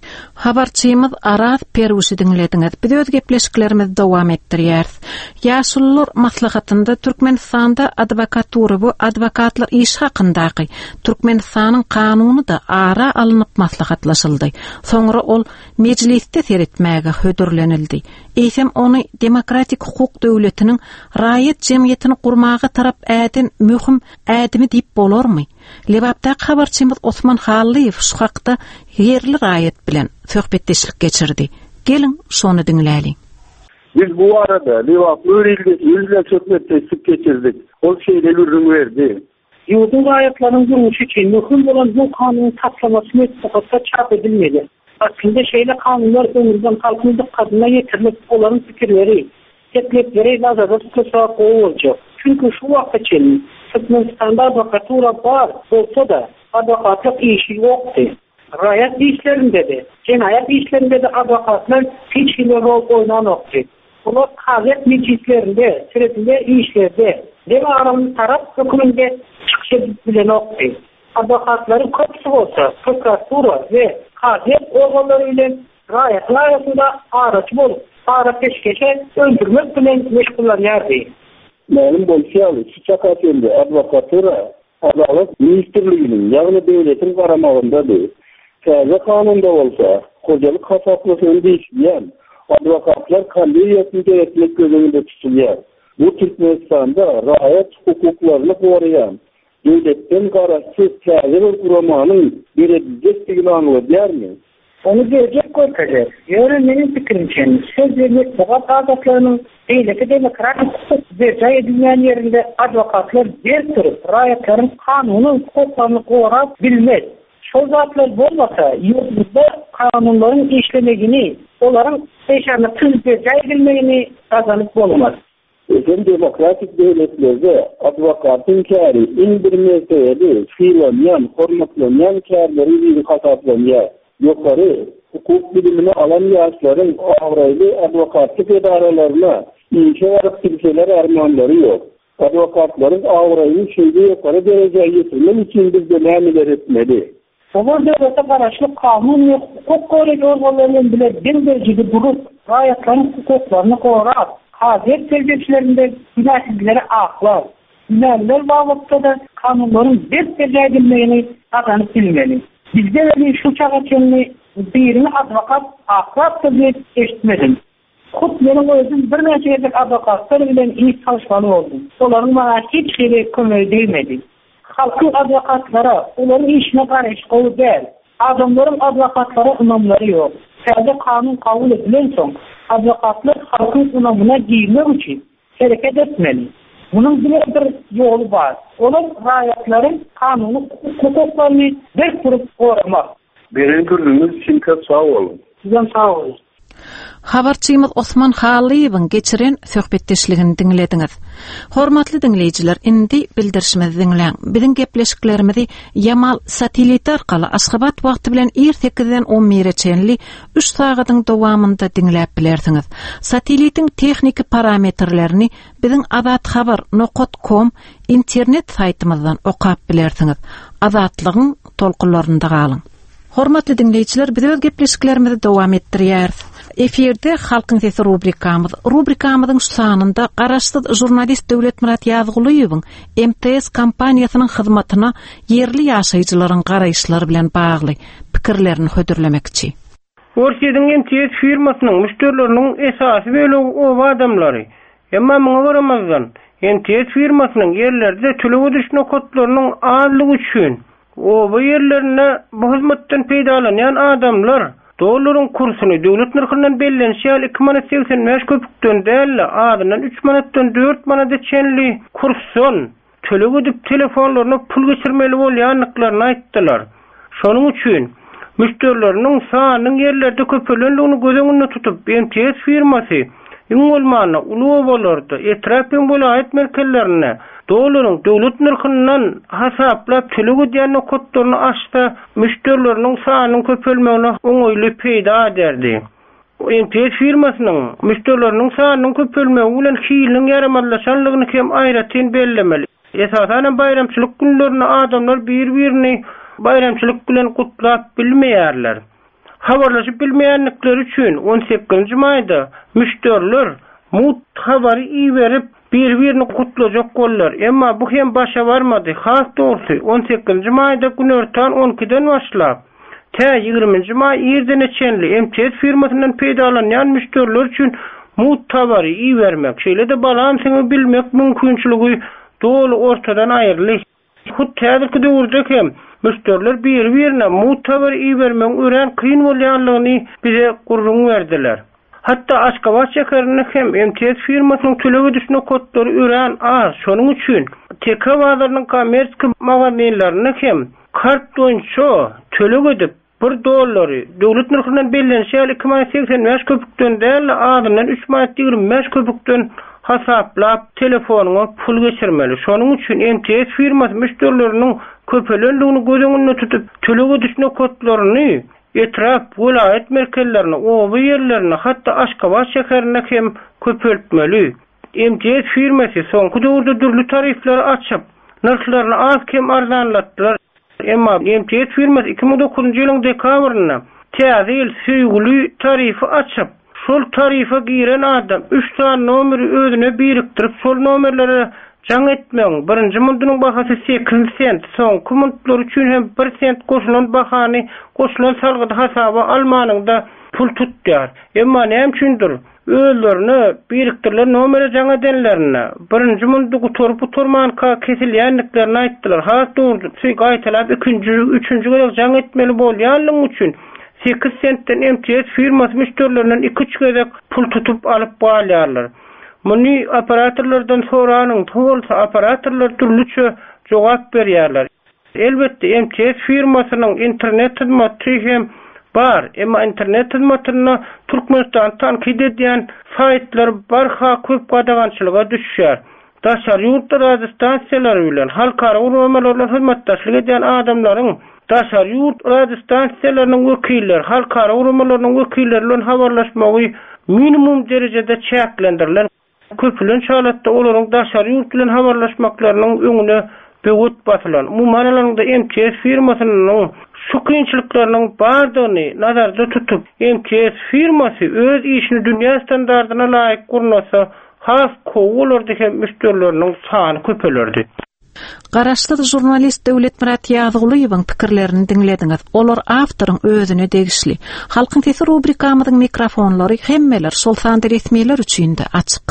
Habarçymyz Araz Perusi dinlediňiz. Biz öz gepleşiklerimizi dowam etdirýär. Ýaşullar maslahatynda Türkmenistanda advokatura we adwokatlar iş hakyndaky Türkmenistanyň kanuny da ara alınıp maslahatlaşyldy. Soňra ol meclisde seretmäge hödürlenildi. Eýsem ony demokratik hukuk döwletiniň raýat jemgyýetini gurmagy tarap äden möhüm ädimi diýip bolarmy? Lebapda habarçymyz Osman Halliýew şu hakda yerli raýat bilen söhbetdeşlik geçirdi. Gelin şonu dinläýin. Biz bu arada Lebap özüle söhbetdeşlik geçirdik. O şeýle ürün berdi. Ýurdun raýatlarynyň guruluşy üçin möhüm bolan bu kanunyň taslamasyny etmekde çap edilmeli. Aslında şeýle kanunlar ömürden halkyň dikkatyna ýetirilip, olaryň pikirleri, teklepleri nazarda tutulsa bolajak. Çünkü şu wagtçe Türkmenistanda advokatura bar bolsa da advokatlyk işi ýokdy. Raýat işlerinde de, cinayet işlerinde de advokatlar hiç rol oynanokdy. Olar hazret meclislerinde, süretinde işlerde, dewaryň tarap höküminde çykyş bilenokdy. Advokatların köpüsü bolsa, prokuratura ve hazret organları ile raýatlar arasında araç bolup, para peşkeşe öldürmek bilen meşgullanýardy. Benim bolşaly çakatyny advokatura Adalet Ministrliginiň ýagny döwletiň garamagyndadyr. Täze kanunda bolsa, hojalyk hasaplygyny diýýän adwokatlar kandiýatyny gereklik gözüňde tutulýar. Bu Türkmenistanda raýat hukuklaryny goraýan döwletden garaşsyz täze bir guramanyň beredildigini anlaýarmy? Onu gelecek koyacak. Yarın benim fikrimce söz vermek advokatlarının devleti demokratik hukuk vereceği dünyanın yerinde advokatlar bir tür raýatlaryň kanunun hukuklarını korap bilmez. Şol zatlar bolmasa yurtda kanunların işlemegini, olaryň peşanı tüz vereceği bilmegini kazanıp bolmaz. Özün demokratik devletlerde advokatın kâri in bir meselede fiilanyan, hormatlanyan kârleri bir hasaplanýar. Yukarı hukuk bilimini alan ýaşlaryň awraýly adwokatlyk edaralaryna işe varıp kimseler armanlary ýok. Adwokatlaryň awraýyny şeýle ýokary derejeye ýetirmek üçin bizde nämeler etmeli? Olar döwlete garaşly kanun we hukuk goraýan organlaryň bilen bir derejede durup, raýatlaryň hukuklaryny gorap, hazret sergişlerinde günahsizleri aklap, günahlar bagtda da kanunlaryň bir derejede edilmegini aganyp bilmeli. Bizde öyle şu çağatçılığını birini advokat aklaptı diye eşitmedim. Kut benim özüm bir neçe advokatlar bilen iyi çalışmalı oldum. Onların bana hiç şeyle kömür değmedi. Halkın advokatlara, onların işine karışıklığı değil. Adamların advokatlara unamları yok. Sadece kanun kabul edilen son, advokatlar halkın unamına giymek için hareket etmeli. Bunun bir yolu var. Onun raýatlaryň kanunu hukuklarını bir turup korumak. Benim türlüğümüz için çok sağ olun. Sizden sağ olun. Habarçymyz Osman Halliýewiň geçiren söhbetdeşligini dinlediňiz. Hormatly dinleýijiler, indi bildirişimizi dinleň. Biziň gepleşiklerimizi Yamal satelit arkaly Aşgabat wagty bilen 8-den 11-çenli 3 sagatyň dowamında dinläp bilersiňiz. Satelitiň tehnik parametrlerini biziň azathabar.com internet saýtymyzdan okap bilersiňiz. Azatlygyň tolkunlarynda galyň. Hormatly dinleýijiler, biz öz gepleşiklerimizi dowam etdirýäris. Efirde Halkyň Sesi rubrikamyzyň şu sanynda garaşsyz jurnalist Döwlet Murat Ýazgulyowyň MTS kompaniýasynyň hyzmatyna yerli ýaşaýjylaryň garaýşlary bilen bagly pikirlerini hödürlemekçi. Orşedin MTS firmasynyň müşterileriniň esasy bölegi o adamlary. Emma muňa garamazdan MTS firmasynyň yerlerde tölegi düşne kodlarynyň azlygy üçin o yerlerine bu hyzmatdan peýdalanýan adamlar dollaryň kursyny döwlet narhyndan bellenşýär 2,85 köpükden däl adynan 3 manatdan 4 manat geçenli kursun tölegi edip telefonlaryna pul geçirmeli bolýanlyklaryny aýtdylar. Şonuň üçin müşterileriniň sanynyň yerlerde köpelenligini göz tutup MTS firmasy Ümulmana ulu bolardy. Etrapyn bolayet merkezlerine dollaryň döwlet narhyndan hasaplap tölegi diýen kodlaryny açdy. Müşterileriniň sanynyň köpelmegine oňoýly peýda ederdi. MTS firmasynyň müşterileriniň sanynyň köpelmegi bilen hiliniň ýaramadlaşanlygyny hem aýratyn bellemeli. Esasen bayramçylyk günlerinde adamlar bir-birini bayramçylyk bilen kutlap bilmeýärler. Habarlaşıp bilmeýänlikleri üçin 18-nji maýda müşteriler mut habary iýerip bir-birini kutlajak bollar. Emma bu hem başa barmady. Has dogry 18-nji maýda günortan 12-den başlap 20-nji maý ýerden geçenli MTS firmasynyň peýdalanýan müşteriler üçin mut habary iýermek, şeýle-de balansy bilmek mümkinçiligi dolu ortadan aýrly. Hut täzeki döwürde hem müşteriler bir-birine mutabar iýermek ören kyn bolýanlygyny bize gurrun berdiler. Hatta Aşgabat şäherine hem MTS firmasynyň tölegi düşne kodlary ören az. Şonuň üçin TK bazarlynyň kommersiýa magazinlaryna hem kart boýunça tölegi edip $1 döwlet narhyndan bellenşýär 2,85 köpükden däl adynan 3,25 köpükden hasaplap telefonuňa pul geçirmeli. Şonuň üçin MTS firmasy müşterileriniň köpelenligini göz tutup tölegi düşne kodlaryny etrap vilayet merkezlerine, o yerlerine, hatta Aşgabat şäherine hem köpeltmeli. MTS firmasy soňky döwürde türlü tarifleri açyp narhlaryny az hem arzanlatdylar. Emma MTS firmasy 2009-njy ýylyň dekabryna täze süýgüli tarifi açyp şol tarifa giren adam 3 tane nomeri özüne biriktirip şol nomerlere jaň etmeň. Birinji mundunyň bahasy 8 sent, soňky mundlar üçin hem 1 sent goşulan bahany goşulan salgydy hasaba almanyňda pul tutýar. Emma näme üçindir? Özlerini biriktirilen nomere jaň edenlerine birinji mundu guturman kesilýänliklerini aýtdylar. Hatda gaýtalap 2-nji, 3-nji gerek jaň etmeli bolýanlygy üçin 8 sentden MTS firmasy müşterilerinden 2-3 gerek pul tutup alyp bolýarlar. Muny operatorlardan soranyň bolsa operatorlar türlüçe jogap berýärler. Elbetde MTS firmasynyň internet hyzmaty hem bar. Emma internet hyzmatyna Türkmenistan tankid edýän saytlar barha köp gadagançylyga düşýär. Daşary ýurt radio stansiýalary bilen halkara uramalarla hyzmatdaşlyk edýän adamlaryň daşary ýurt radio stansiýalarynyň wekilleri, halkara uramalarnyň wekilleri bilen habarlaşmagy minimum derejede çäklendirilýär. Köpülen şalatda olaryň daşary ýurt bilen habarlaşmaklarynyň öňüne böwet basylan. Bu manalarynda MTS firmasynyň şu kynçylyklarynyň bardygyny nazarda tutup MTS firmasy öz işini dünýä standardyna laýyk gurnasa has kowalardy hem müşterileriniň sany köpelerdi. Garaşlyk jurnalist Döwlet Murat Ýazygulyň pikirlerini dinlediňiz. Olar awtoryň özüne degişli. Halkyň sesi rubrikamyzyň mikrofonlary hemmeler şol sanda resmiler üçin de açyk.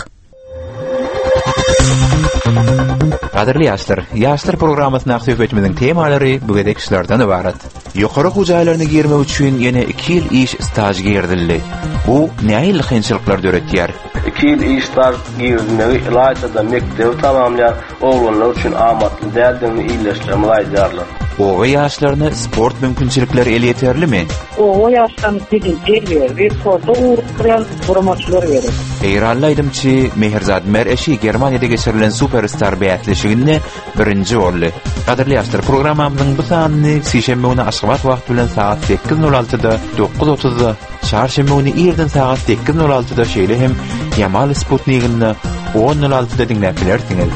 Qadirli ýaşlar programmasyna söhbetimiziň temalary bu gedekçilerden ibaret. Ýokary hujaýlaryny girmek üçin ýene 2 ýyl iş staji girdildi. Bu näil kynçylyklar döretýär? 2 ýyl iş staji girdilmegi ilaýda mektebi tamamlaýan oglanlar üçin amatly däldigini iýleşdirme laýdýarlar. Owa ýaşlaryny sport mümkinçilikleri el ýeterlimi? Owa ýaşlaryny bir sporda urupdyran promoçylar berer. Eýranly aýdymçy Meherzad Mer eşi Germaniýada geçirilen superstar beýatleşiginde birinji boldy. Qadirli ýaşlar programmamyzyň bu sanyny şeýşembe güni Aşgabat wagty bilen saat 8:06-da, 9:30-da, çarşembe güni ýerden saat 8:06-da şeýle hem Yamal Sputnik'ini 10:06-da dinläp bilersiňiz.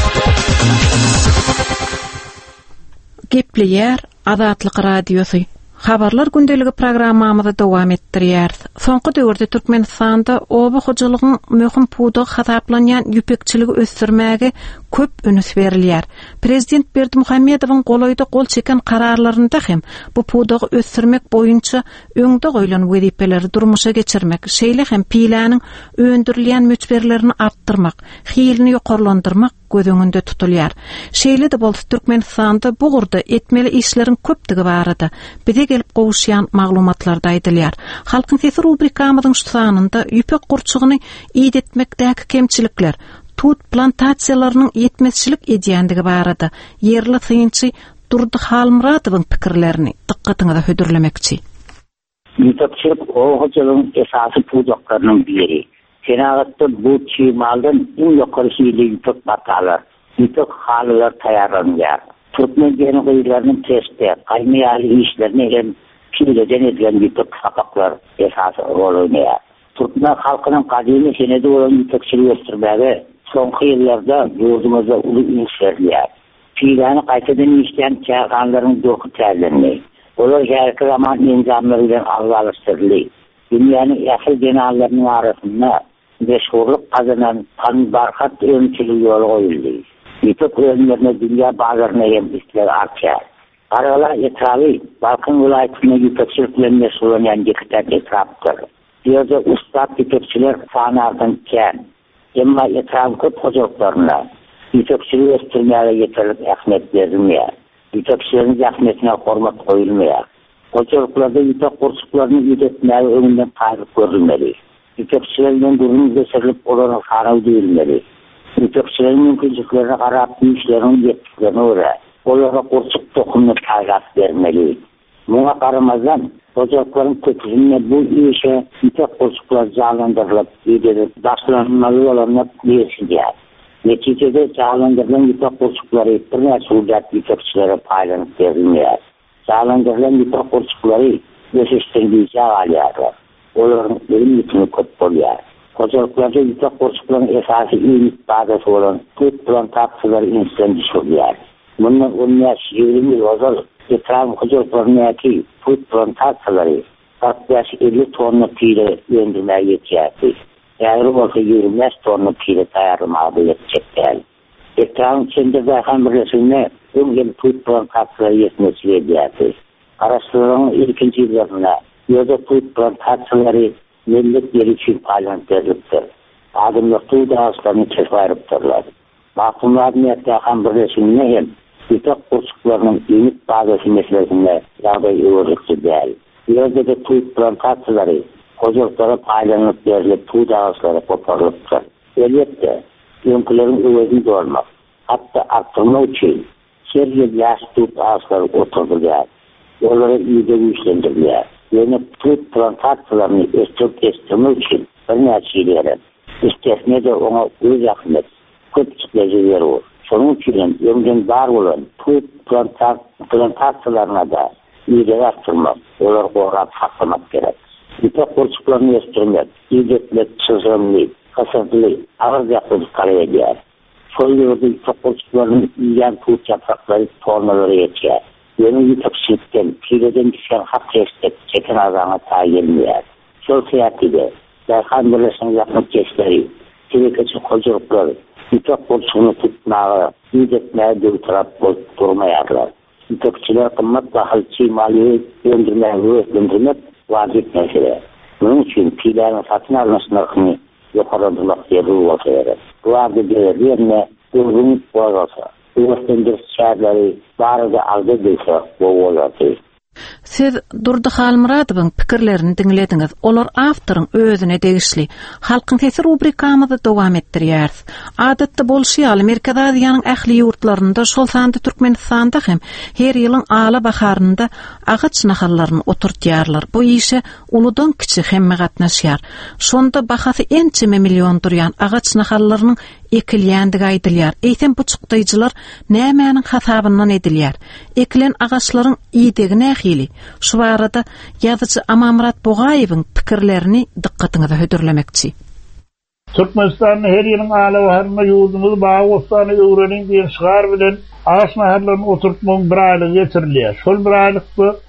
Gepli yer Azatlyk radiosu. Habarlar gündeligi programmamyzda dowam etdirýär. Soňky döwürde Türkmenistanda oba hojalygyň möhüm puda hataplanýan ýüpekçiligi ösdürmäge köp önüs berilýär. Prezident Berdimuhammedowyň golaýda gol çeken kararlarynda hem bu pudagy ösdürmek boýunça öňde goýulan wezipeleri durmuşa geçirmek, şeýle hem piläniň öndürilýän möçberlerini artdyrmak, hilini ýokarlandyrmak göz öňünde tutulýar. Şeýle de bolsa Türkmenistanda bu gurda etmeli işleriň köpdigi barada. Bize gelip gowuşýan maglumatlarda aýdylýar. Halkyň sesi rubrikamyzyň şu sanynda ýüpek gurçugyny iýdetmekdäki kemçilikler, tut plantasiýalarynyň ýetmezçilik edýändigi barada yerli syňçy Durdy Halmuradowyň pikirlerini dikkatiňize hödürlemekçi. Ýüpekçilik o hojalygyň esasy pudaklarynyň biri. Senagatda bu çimaldan en ýokary hili ýüpek batalar, ýüpek halylar taýýarlanýar. Türkmen gençlerinin testi, kaynayalı işlerine elen pileden edilen ýüpek sapaklar esası rol oynayar. Türkmen halkının kadimi senedi olan ýüpekçilik ösdürmäge soňky ýyllarda ýurdumyzda uly iniş berilýär. Pilany gaýtadan işleýän çaýganlaryň doky täzlenmeli. Olar järki zaman enzamlary bilen algalışdyrylýar. Dünýäniň ýaşy gençleriniň arasynda meşhurlyk kazanan tanbarkat öňçilik ýoly goýuldy. Ýüpek öňlerine dünýä bazaryna hem işler artýar. Arala etrawy Balkan vilayatyna ýüpekçilik bilen meşgullanýan ýekden etrapdyr. Ýerde ustad ýüpekçiler sanadan kän. Emma etrawy köp hojalyklaryna ýüpekçilik ösdürmäge ýeterlik ähmiýet berilmeýär. Ýüpekçiligiň ähmiýetine hormat goýulmaýar. Hojalyklarda ýüpek gurçuklaryny ýetmäge öňünden gaýryp görülmeli. Ýüpekçilerden durum geçirilip olaryň saraw diýilmeli. Ýüpekçilerin mümkinçiliklerine garap işlerin yetkilerine göre olara gurçuk tokumlu taýgat bermeli. Muňa garamazdan hojalyklaryň köpüsinde bu işe ýüpek gurçuklar jalandyrylyp, ýetirip başlanmaly bolanyp ýeşilýär. Netijede jalandyrylan ýüpek gurçuklary bir näçe ýyl ýüpekçilere paýlanyp berilmeýär. Jalandyrylan ýüpek gurçuklary ýeşiştirdiňçe alýarlar. Olaryň öňüne köp bolýar. Hojalykllarda ýüpek gurçuklaryň esasy iýlik bazasy bolan tut plantasiýalar insan düşürýär. Mundan öňe şeýle ýozal etrawy hojalyklaryny tut plantasiýalary 40-50 tonna pile ýöndürmäge ýetýär. Ýa-da bolsa 20 tonna pile taýýarlamagy ýetjekler. Etrawyň içinde bakan bir resimde öňe tut plantasiýalary ýetmesi ýetýär. Araşdyrmaň ilkinji ýyllarynda ýa-da tut plantasiýalary millet yeri için paylaştırılıptır. Adımlık tuğda ağaçlarını keşfayırıptırlar. Bakımlarını yakan bir resimine hem ýüpek gurçuklarının ýenik bazasy meselesinde ýagdaý öwürlikçi däl. Ýerde de tuğ plantasiýalary hojalyklara paýlanyp berilip tuğda ağaçlary koparılıpdyr. Elbetde ýönkülerin öwezini görmek, hatda artdyrmak üçin her ýyl ýaş tuğ ağaçlary oturdurýar. Olary ýyda güýçlendirilýär. Yeni tut plantasiýalaryny ösdürmek üçin bir näçe ýyllar. İstesine de ona öz ýakynlyk, köpçük ýerer ol. Şonuň üçin ýöňden bar bolan tut plantasiýalaryna da ýygy artdyrmak, olar gorap saklamak gerek. Ýüpek gurçuklaryny ösdürmek, ýetmek çyzgynly, hasarly, agyr ýakynlyk galýar. Şol ýerde ýüpek gurçuklaryny ýan tut ýapraklary tornalary ýetýär. Yeni ýüpekçilikden, pileden düşen hak kestek çeken azana taýinlýär. Şol seýatide, Därhan birleşen ýapyp geçleri, tilekeçi hojulyklar, ýüpek gurçugyny tutmagy, ýetmäge döwtrap durmaýarlar. Ýüpekçiler kymmat bahaly çymaly öndürmäge wajyp mesele. Muňa üçin pilany satyn almaş narhyny ýokarlandyrmak zerur. Bu arada berýärmi, durgun bolsa. Üstünde şäherleri barada aldı bolsa, bu bolýar. Siz Durdy Halmuradowyň pikirlerini dinlediňiz. Olar awtoryň özüne degişli. Halkyň sesi rubrikamyzda dowam etdirýär. Adatda bolşýaly Amerika Azýanyň ähli ýurtlarynda şol sanda Türkmenistanda hem her ýylyň ala baharynda agaç nahallaryny oturtýarlar. Bu işe uludan kiçi hemme gatnaşýar. Şonda bahasy ençeme million durýan agaç nahallarynyň ekilýändigi aýdylýar. Eýsem bu çykdyjylar nämäniň hasabyndan edilýär. Ekilen agaçlaryň iýdegi nähili. Şu barada ýazyjy Amamrat Bogaýewiň pikirlerini dikkatiňize hödürlemekçi. Türkmenistan'ın her ýylyň ala baharynda ýurdumyz baý bostany öwreniň bir şygar bilen ağaç naharlaryny oturtmagyň bir aýlygy geçirilýär. Şol bir aýlykda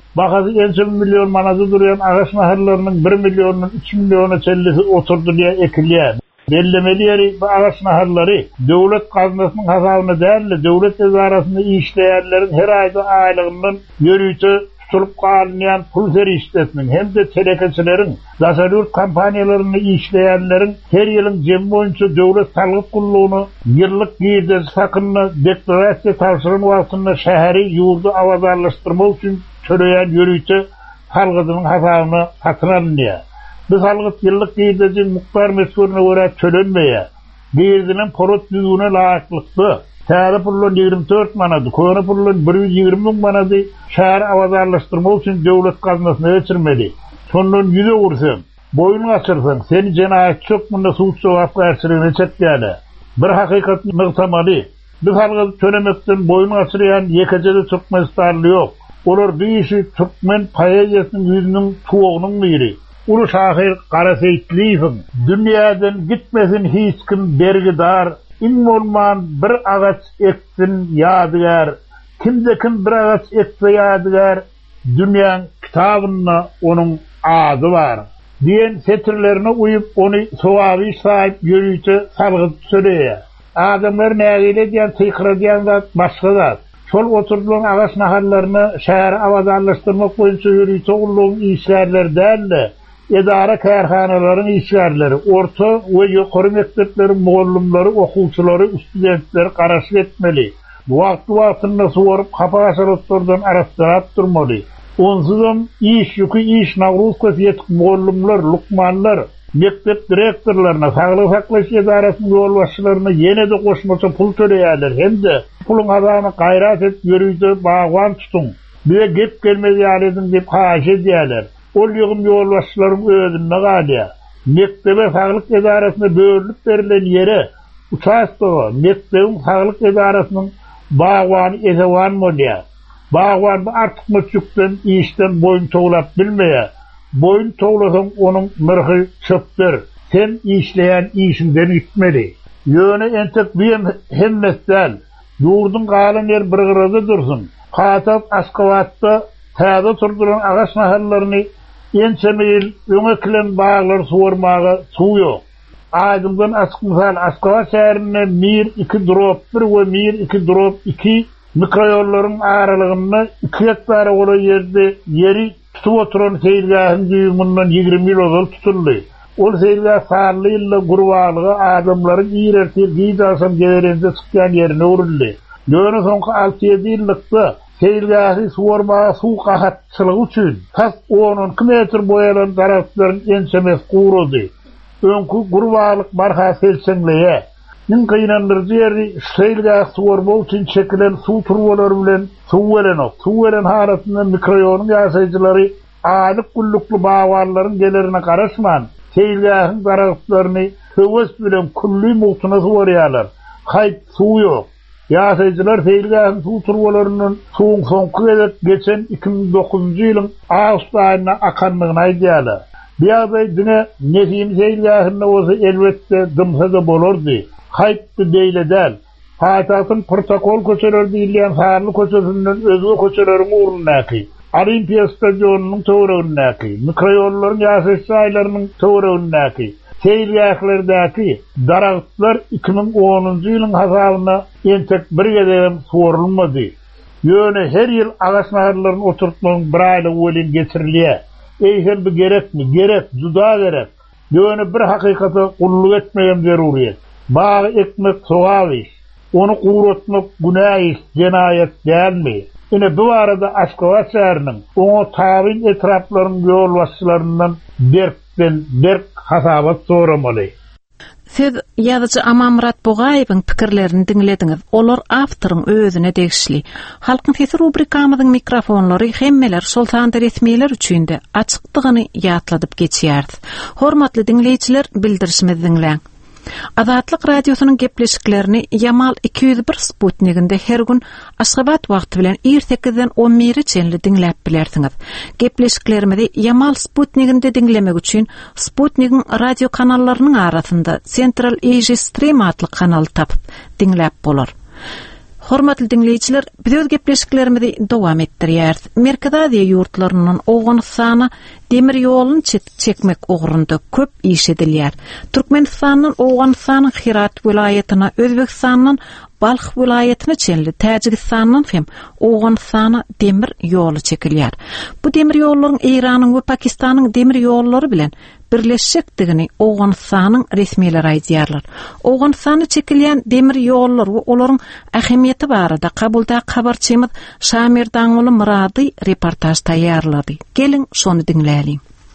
Bakası en milyon manazı duruyan ağaç naharlarının 1 milyonun 2 milyonu çellisi oturdu diye ekiliyen. Bellemeli yeri bu ağaç naharları devlet kaznasının hasabını değerli, devlet izarasını işleyenlerin her ayda aylığının yürüyüşü tutulup kalmayan pul veri işletmenin hem de telekeçilerin, dasarurt kampanyalarını işleyenlerin her yılın cem boyunca devlet sağlık kulluğunu, yıllık giydesi sakınını, deklarasya tavsırın vasını şehri yurdu avazarlaştırma için töleyen yürüyüşü halkının hasabını satın alınıyor. Bu halkı yıllık giydesi muhtar mesulüne göre tölenmeye, giydinin porot düzüğüne layıklıklı. Şəhəri pullun 24 manadı, koyunu pullun 120 manadı şəhəri avazarlaştırma için devlet kaznasına geçirmeli. Sonunun yüze vursan, boyunu açırsan, seni cenayet çok bunda suç cevap karşılığını çekmeyene. Bir hakikat mıhtamalı. Biz halkı tölemekten boyunu açırayan yekeceli Türkmenistanlı yok. Olur bir işi Türkmen payayesinin yüzünün tuğunun biri. Ulu şahir Karaseyitliğin, dünyadan gitmesin hiç kim bergidar, İn olman bir ağaç eksin yadıgar, kimde kim bir ağaç ekse yadıgar, dünyanın kitabında onun adı var. Diyen setirlerine uyup onu soğavi sahip yürüyüşü salgıt söyleye. Adamlar nägile diyen tıykıra diyen zat başka zat. Sol oturduğun ağaç naharlarını şehri avazarlaştırmak boyunca yürüyüşü olduğun işlerler değil de, idara kayarhanaların işgärleri, orta ve yukarı mekteplerin muallimleri, okuvchileri, studentleri karaşık etmeli. Vaqtında sorup kapa aşaratlardan araştırıp durmalı. Onsuzam iş yükü iş navruz kösiyetik muallimler, lukmanlar, mektep direktorlarına, sağlık saklaş idarasının yol başçılarına yine de koşmasa pul töleýärler. Hem de pulun adamı gayrat et, yürüyde bağwan tutun. Bir gep gelmedi aledin dep haşe diýerler. Ol ýygym ýolbaşçylaryň özüne galýa. Mektebe sağlyk idarasına bölünip berilen yere uçastoga mektebin sağlyk idarasynyň bagwany esewan bolýar. Bagwan artyk möçükden işden boyun toglap bilmeýär. Boyun toglasaň onuň myrhy çöpdir. Sen işleýän işinden gitmeli. Ýöne entek biýem hemmesden ýurdun galan yer bir gyrada dursun. Hatap Aşgabatda täze turduran ağaç naharlaryny ençemil öňekilen bağlar suwarmaga suw ýok. Aýdymdan açyk misal Aşgabat şäherine mir 2 drop 1 we mir 2 drop 2 mikroýollaryň aralygyny 2 hektar bolan ýerde ýeri tutup oturan seýilgahyň düýümünden 20 ýyl tutuldy. Ol seýilgah sarly ýylla gurbalygy adamlaryň ýerler giýdaşam gelerinde çykýan ýerine urildi. Ýöne soňky 6-7 ýyllykda seýilgahy suwarmaga suw gahatçylygy üçin tas 10 metr boýalan daraplaryň ençemes gurudy. Öňkü gurbalyk barha selçengleýe. Nin gynandyrjy ýeri seýilgah suwarmak üçin çekilen suw turbalary bilen suw welen haratynda mikroýonuň ýaşaýjylary alyk gullukly bagwarlaryň gelerine garaşman seýilgahyň daraplaryny höwes bilen kully muhtyna suwarýarlar. Haýt suw ýok. Ýaşaýjylar seýilgahyň suw turbalarynyň suwuň soňky edip geçen 2009-njy ýylyň awgust aýyna akanlygyny aýdýarlar. Biýagdaý dine nesim seýilgahyna bolsa elbetde dymsa da bolardy. Haýtdy deýledäl. Haýtatyn protokol köçeleri diýilýän harly köçesinden özge köçeleriň urunnaky. Olimpiya stadionunyň töweregindäki, mikroýollaryň ýaşaýyş aýlarynyň töweregindäki, seýilgahlerdäki daragtlar 2010-njy ýylyň hasabyna entek bir gedem suwarylmady. Ýöne her ýyl agaç naharlaryny oturtmagyň bir aýlyk welin geçirilýär. Eýher bu gerekmi? Gerek, juda gerek. Ýöne bir hakykata gullyk etmegen zeruriýet. Bagy ekmek sowawy. Onu guratmak günah iş, cenayet dälmi? Ine bu arada Aşgabat şäheriniň oňa tabiň etraplaryň ýol başçylaryndan berk hasabat soramaly. Siz ýazyjy Amamrat Bogaýewiň pikirlerini dinlediňiz. Olar awtoryň özüne degişli. Halkyň sesi rubrikamyzyň mikrofonlary hemmeler Sultan resmiler üçin de açykdygyny ýatladyp geçýär. Hormatly dinleýijiler, bildirişimizi dinleň. Azatlyk radiosynyň gepleşiklerini Yamal 201 Sputniginde her gün Aşgabat wagty bilen 8-den 11-çenli dinläp bilersiňiz. Gepleşiklerimizi Yamal Sputniginde dinlemek üçin Sputnigiň radio kanallarynyň arasynda Central Asia Stream adly kanaly tapyp dinläp bolar. Hormatly dinleyijiler, biz öz gepleşiklerimizi dowam etdirýäris. Merkez Aziýa ýurtlarynyň Owganystana demir ýolun çekmek ugrunda köp iş edilýär. Türkmenistanyň Owganystanyň Hirat vilayatyna, Özbekistanyň Balx vilayatyna çenli Täjikistanyň hem Owganystana demir ýolu çekilýär. Bu demir ýollaryň Iranyň we Pakistanyň demir ýollary bilen birleşikdigini Owganystanyň resmiýetleri aýdýarlar. Owganystana çekilýän demir ýollar we olaryň ähemiýeti barada kabulda habarçymyz Şamir Daňoğlu Murady reportaj taýýarlady. Gelin şonu dinläýälim.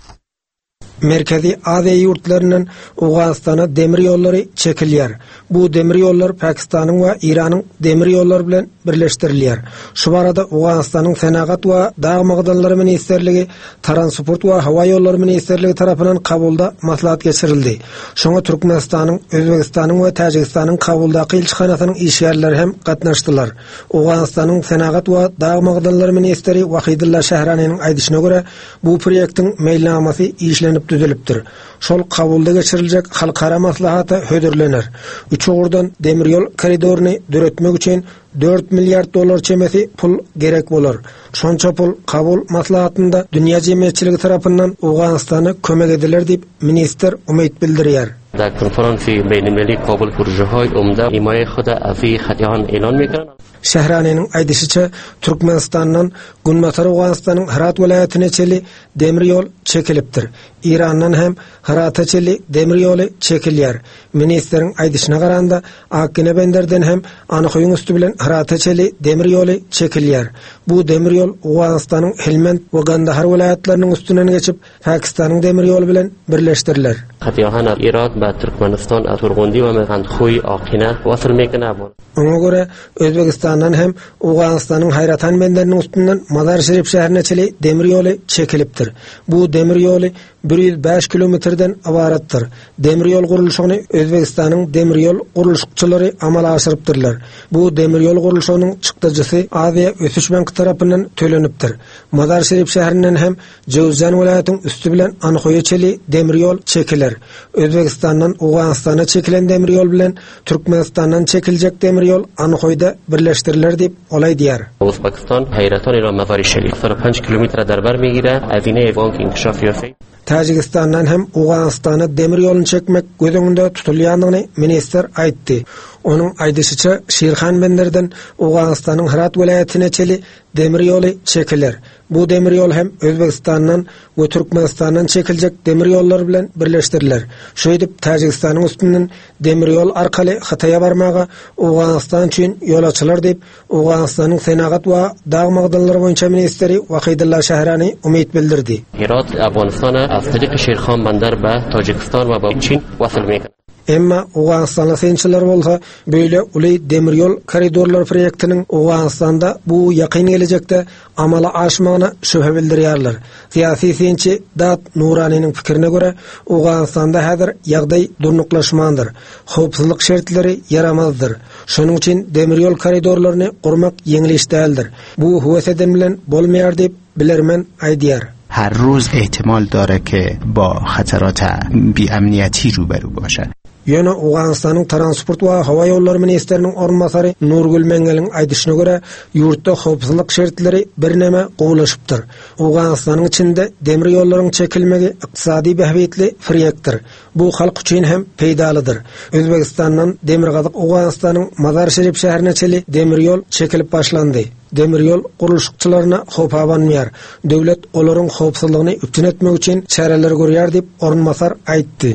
Merkezi Aziýa ýurtlarynyň Owganystana demir ýollary çekilýär. Bu demir ýollar Pakistanyň we Iranyň demir ýollary bilen birleşdirilýär. Şu barada Owganystanyň Senagat we Dağ Magdanlary ministrligi, Transport we Hawa ýollary ministrligi tarapyndan kabulda maslahat geçirildi. Şoňa Türkmenistanyň, Özbekistanyň we Täjikistanyň kabuldaky ilçihanasynyň işgärleri hem gatnaşdylar. Owganystanyň Senagat we Dağ Magdanlary ministri Wahidullah Şahranyň aýdyşyna görä, bu proýektiň meýilnamasy işlenip düzelipdir. Şol kabulda geçiriljek halkara maslahaty hödürlenir. Üç ugurdan demir ýol koridoruny döretmek üçin 4 milyard dolar çemesi pul gerek bolar. Şonça pul kabul maslahatynda dünýä jemgyýetçiligi tarapyndan Owganystana kömek ediler diýip minister umyt bildirýär. در کنفرانسی بین‌المللی کابل پروژه‌های عمده حمایت خود از این خطیان اعلان می‌کنند. Şähranyň aýdyşyça Türkmenistanyň Gunmatar Owganystanyň Herat welaýatyna çeli demir ýol çekilipdir. İrandan hem Herata çeli demir ýoly çekilýär. Ministeriň aýdyşyna garanda Akine benderden hem Anykoýuň üstü bilen Herata çeli demir ýoly çekilýär. Bu demir ýol Owganystanyň Helmand we Gandahar welaýatlarynyň üstünden geçip Pakistanyň demir ýoly bilen birleşdiriler. خطیان ایران به ترکمنستان از ترغوندی و مغندخوی آقینه وصل میکنه. Oňa göre Özbekistandan hem Owganystanyň Hayratan benderiniň üstünden Mazar Şerif şäherine çeli demir ýoly çekilipdir. Bu demir ýoly 105 kilometrden abaratdyr. Demir ýol gurulşyny Özbekistanyň demir ýol gurulşykçylary amala aşyrypdyrlar. Bu demir ýol gurulşynyň çykdyjysy Aziýa Ösüş Banky tarapyndan tölenipdir. Mazar Şerif şäherinden hem Jowzjan welaýatynyň üstü bilen Anykoýa çeli demir ýol çekiler. Özbekistandan Owganystana çekilen demir ýol bilen Türkmenistandan çekiljek demir ýol Anykoýda birleşdiriler diýip olaýdýar. Özbekistan Hayratan ila Mazar Şerif 5 kilometre derber migire azine bank inkişaf ýaty. Täjikistandan hem Owganystana demir ýoluny çekmek gözüňde tutulýandygyny minister aýtdy. Onuň aýdyşyça Şirhan benderden Owganystanyň Herat welaýatyna çeli demir ýoly çekiler. Bu demir ýol hem Özbekistandan we Türkmenistandan çekiljek demir ýollar bilen birleşdiriler. Şeýdip Täjikistanyň üstünden demir ýol arkaly Hataýa barmaga Owganystan üçin ýol açylar diýip Owganystanyň Senagat we Dağ Magdanlary boýunça ministri Wahidullah Şahrany umyt bildirdi. Herat Afganistana az taryky Şirhan bandar ba Tajikistan we Çin wasıl mekan. Emma Owganystanyň sençiler bolsa böyle uly demir ýol koridorlar proýektiniň Owganystanda bu ýakyn gelecekde amala aşmagyna şüphe bildirýärler. Siýasy sençi Dat Nuranyň pikirine görä Owganystanda häzir ýagdaý durnuklaşmandyr. Howpsuzlyk şertleri yaramazdyr. Şonuň üçin demir ýol koridorlaryny gurmak ýeňil iş däldir. Bu huweseden bilen bolmaýar diýip bilermen aýdýar. هر روز احتمال داره که با خطرات بی‌امنیتی روبرو باشد. Ýöne Owganystanyň Transport we Hawa ýollary ministriniň ornmasary Nurgül Mengeliň aýdyşyna görä, ýurtda howpsuzlyk şertleri birnäme gowlaşypdyr. Owganystanyň içinde demir ýollaryň çekilmegi ykdysady behbetli proýektdir. Bu halk üçin hem peýdalydyr. Özbekistandan demir gazyk Owganystanyň Mazar Şerif şäherine çeli demir ýol çekilip başlandy. Demir ýol gurulşykçylaryna howp abanmaýar. Döwlet olaryň howpsuzlygyny üptün etmek üçin çäreler görýär diýip ornmasar aýtdy.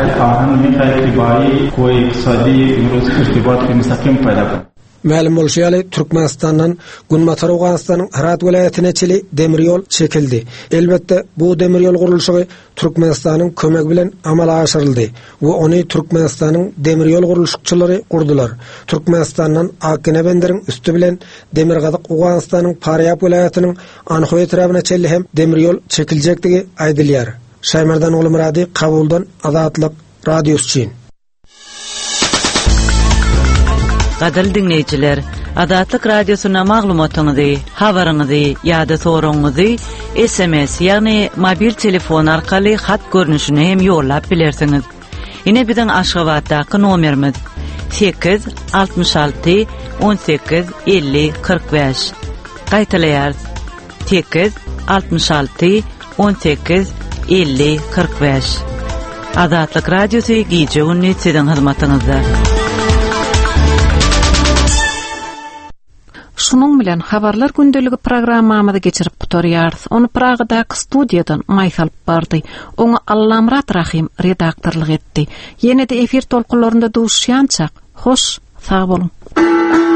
Ma'lum bolşaýaly Türkmenistandan Gunmatar Owganystanyň Herat welaýatyna çeli demir ýol çekildi. Elbetde bu demir ýol gurulşygy Türkmenistanyň kömegi bilen amala aşyryldy we ony Türkmenistanyň demir ýol gurulşykçylary gurdular. Türkmenistandan Akine benderiň üstü bilen demir gazyk Owganystanyň Paryap welaýatynyň Anykoýa tarapyna çeli hem demir ýol çekiljekdigi aýdylýar. Şaýmardan Oğlum Rady kabuldan Azatlyk radiosu. Gadal dinleyijiler, Azatlyk radiosyna maglumatyňyzy, habaryňyzy ýa-da soragyňyzy SMS ýagny mobil telefon arkaly hat görnüşine hem ýollap bilersiňiz. Ine biziň Aşgabatdaky nomerimiz 866 18 50 45. Qaytalayar 8 66 18 50 45. Azatlyk radiosu gije günni sizin hyzmatyňyzda. Şunun bilen habarlar gündeligi programmamyzy geçirip gutarýarys. Onu Pragadaky studiýadan Maýsal bardy. Oňa Allamrat Rahim redaktorlyk etdi. Ýene-de efir tolkunlarynda duşýançak. Hoş, sag bolun.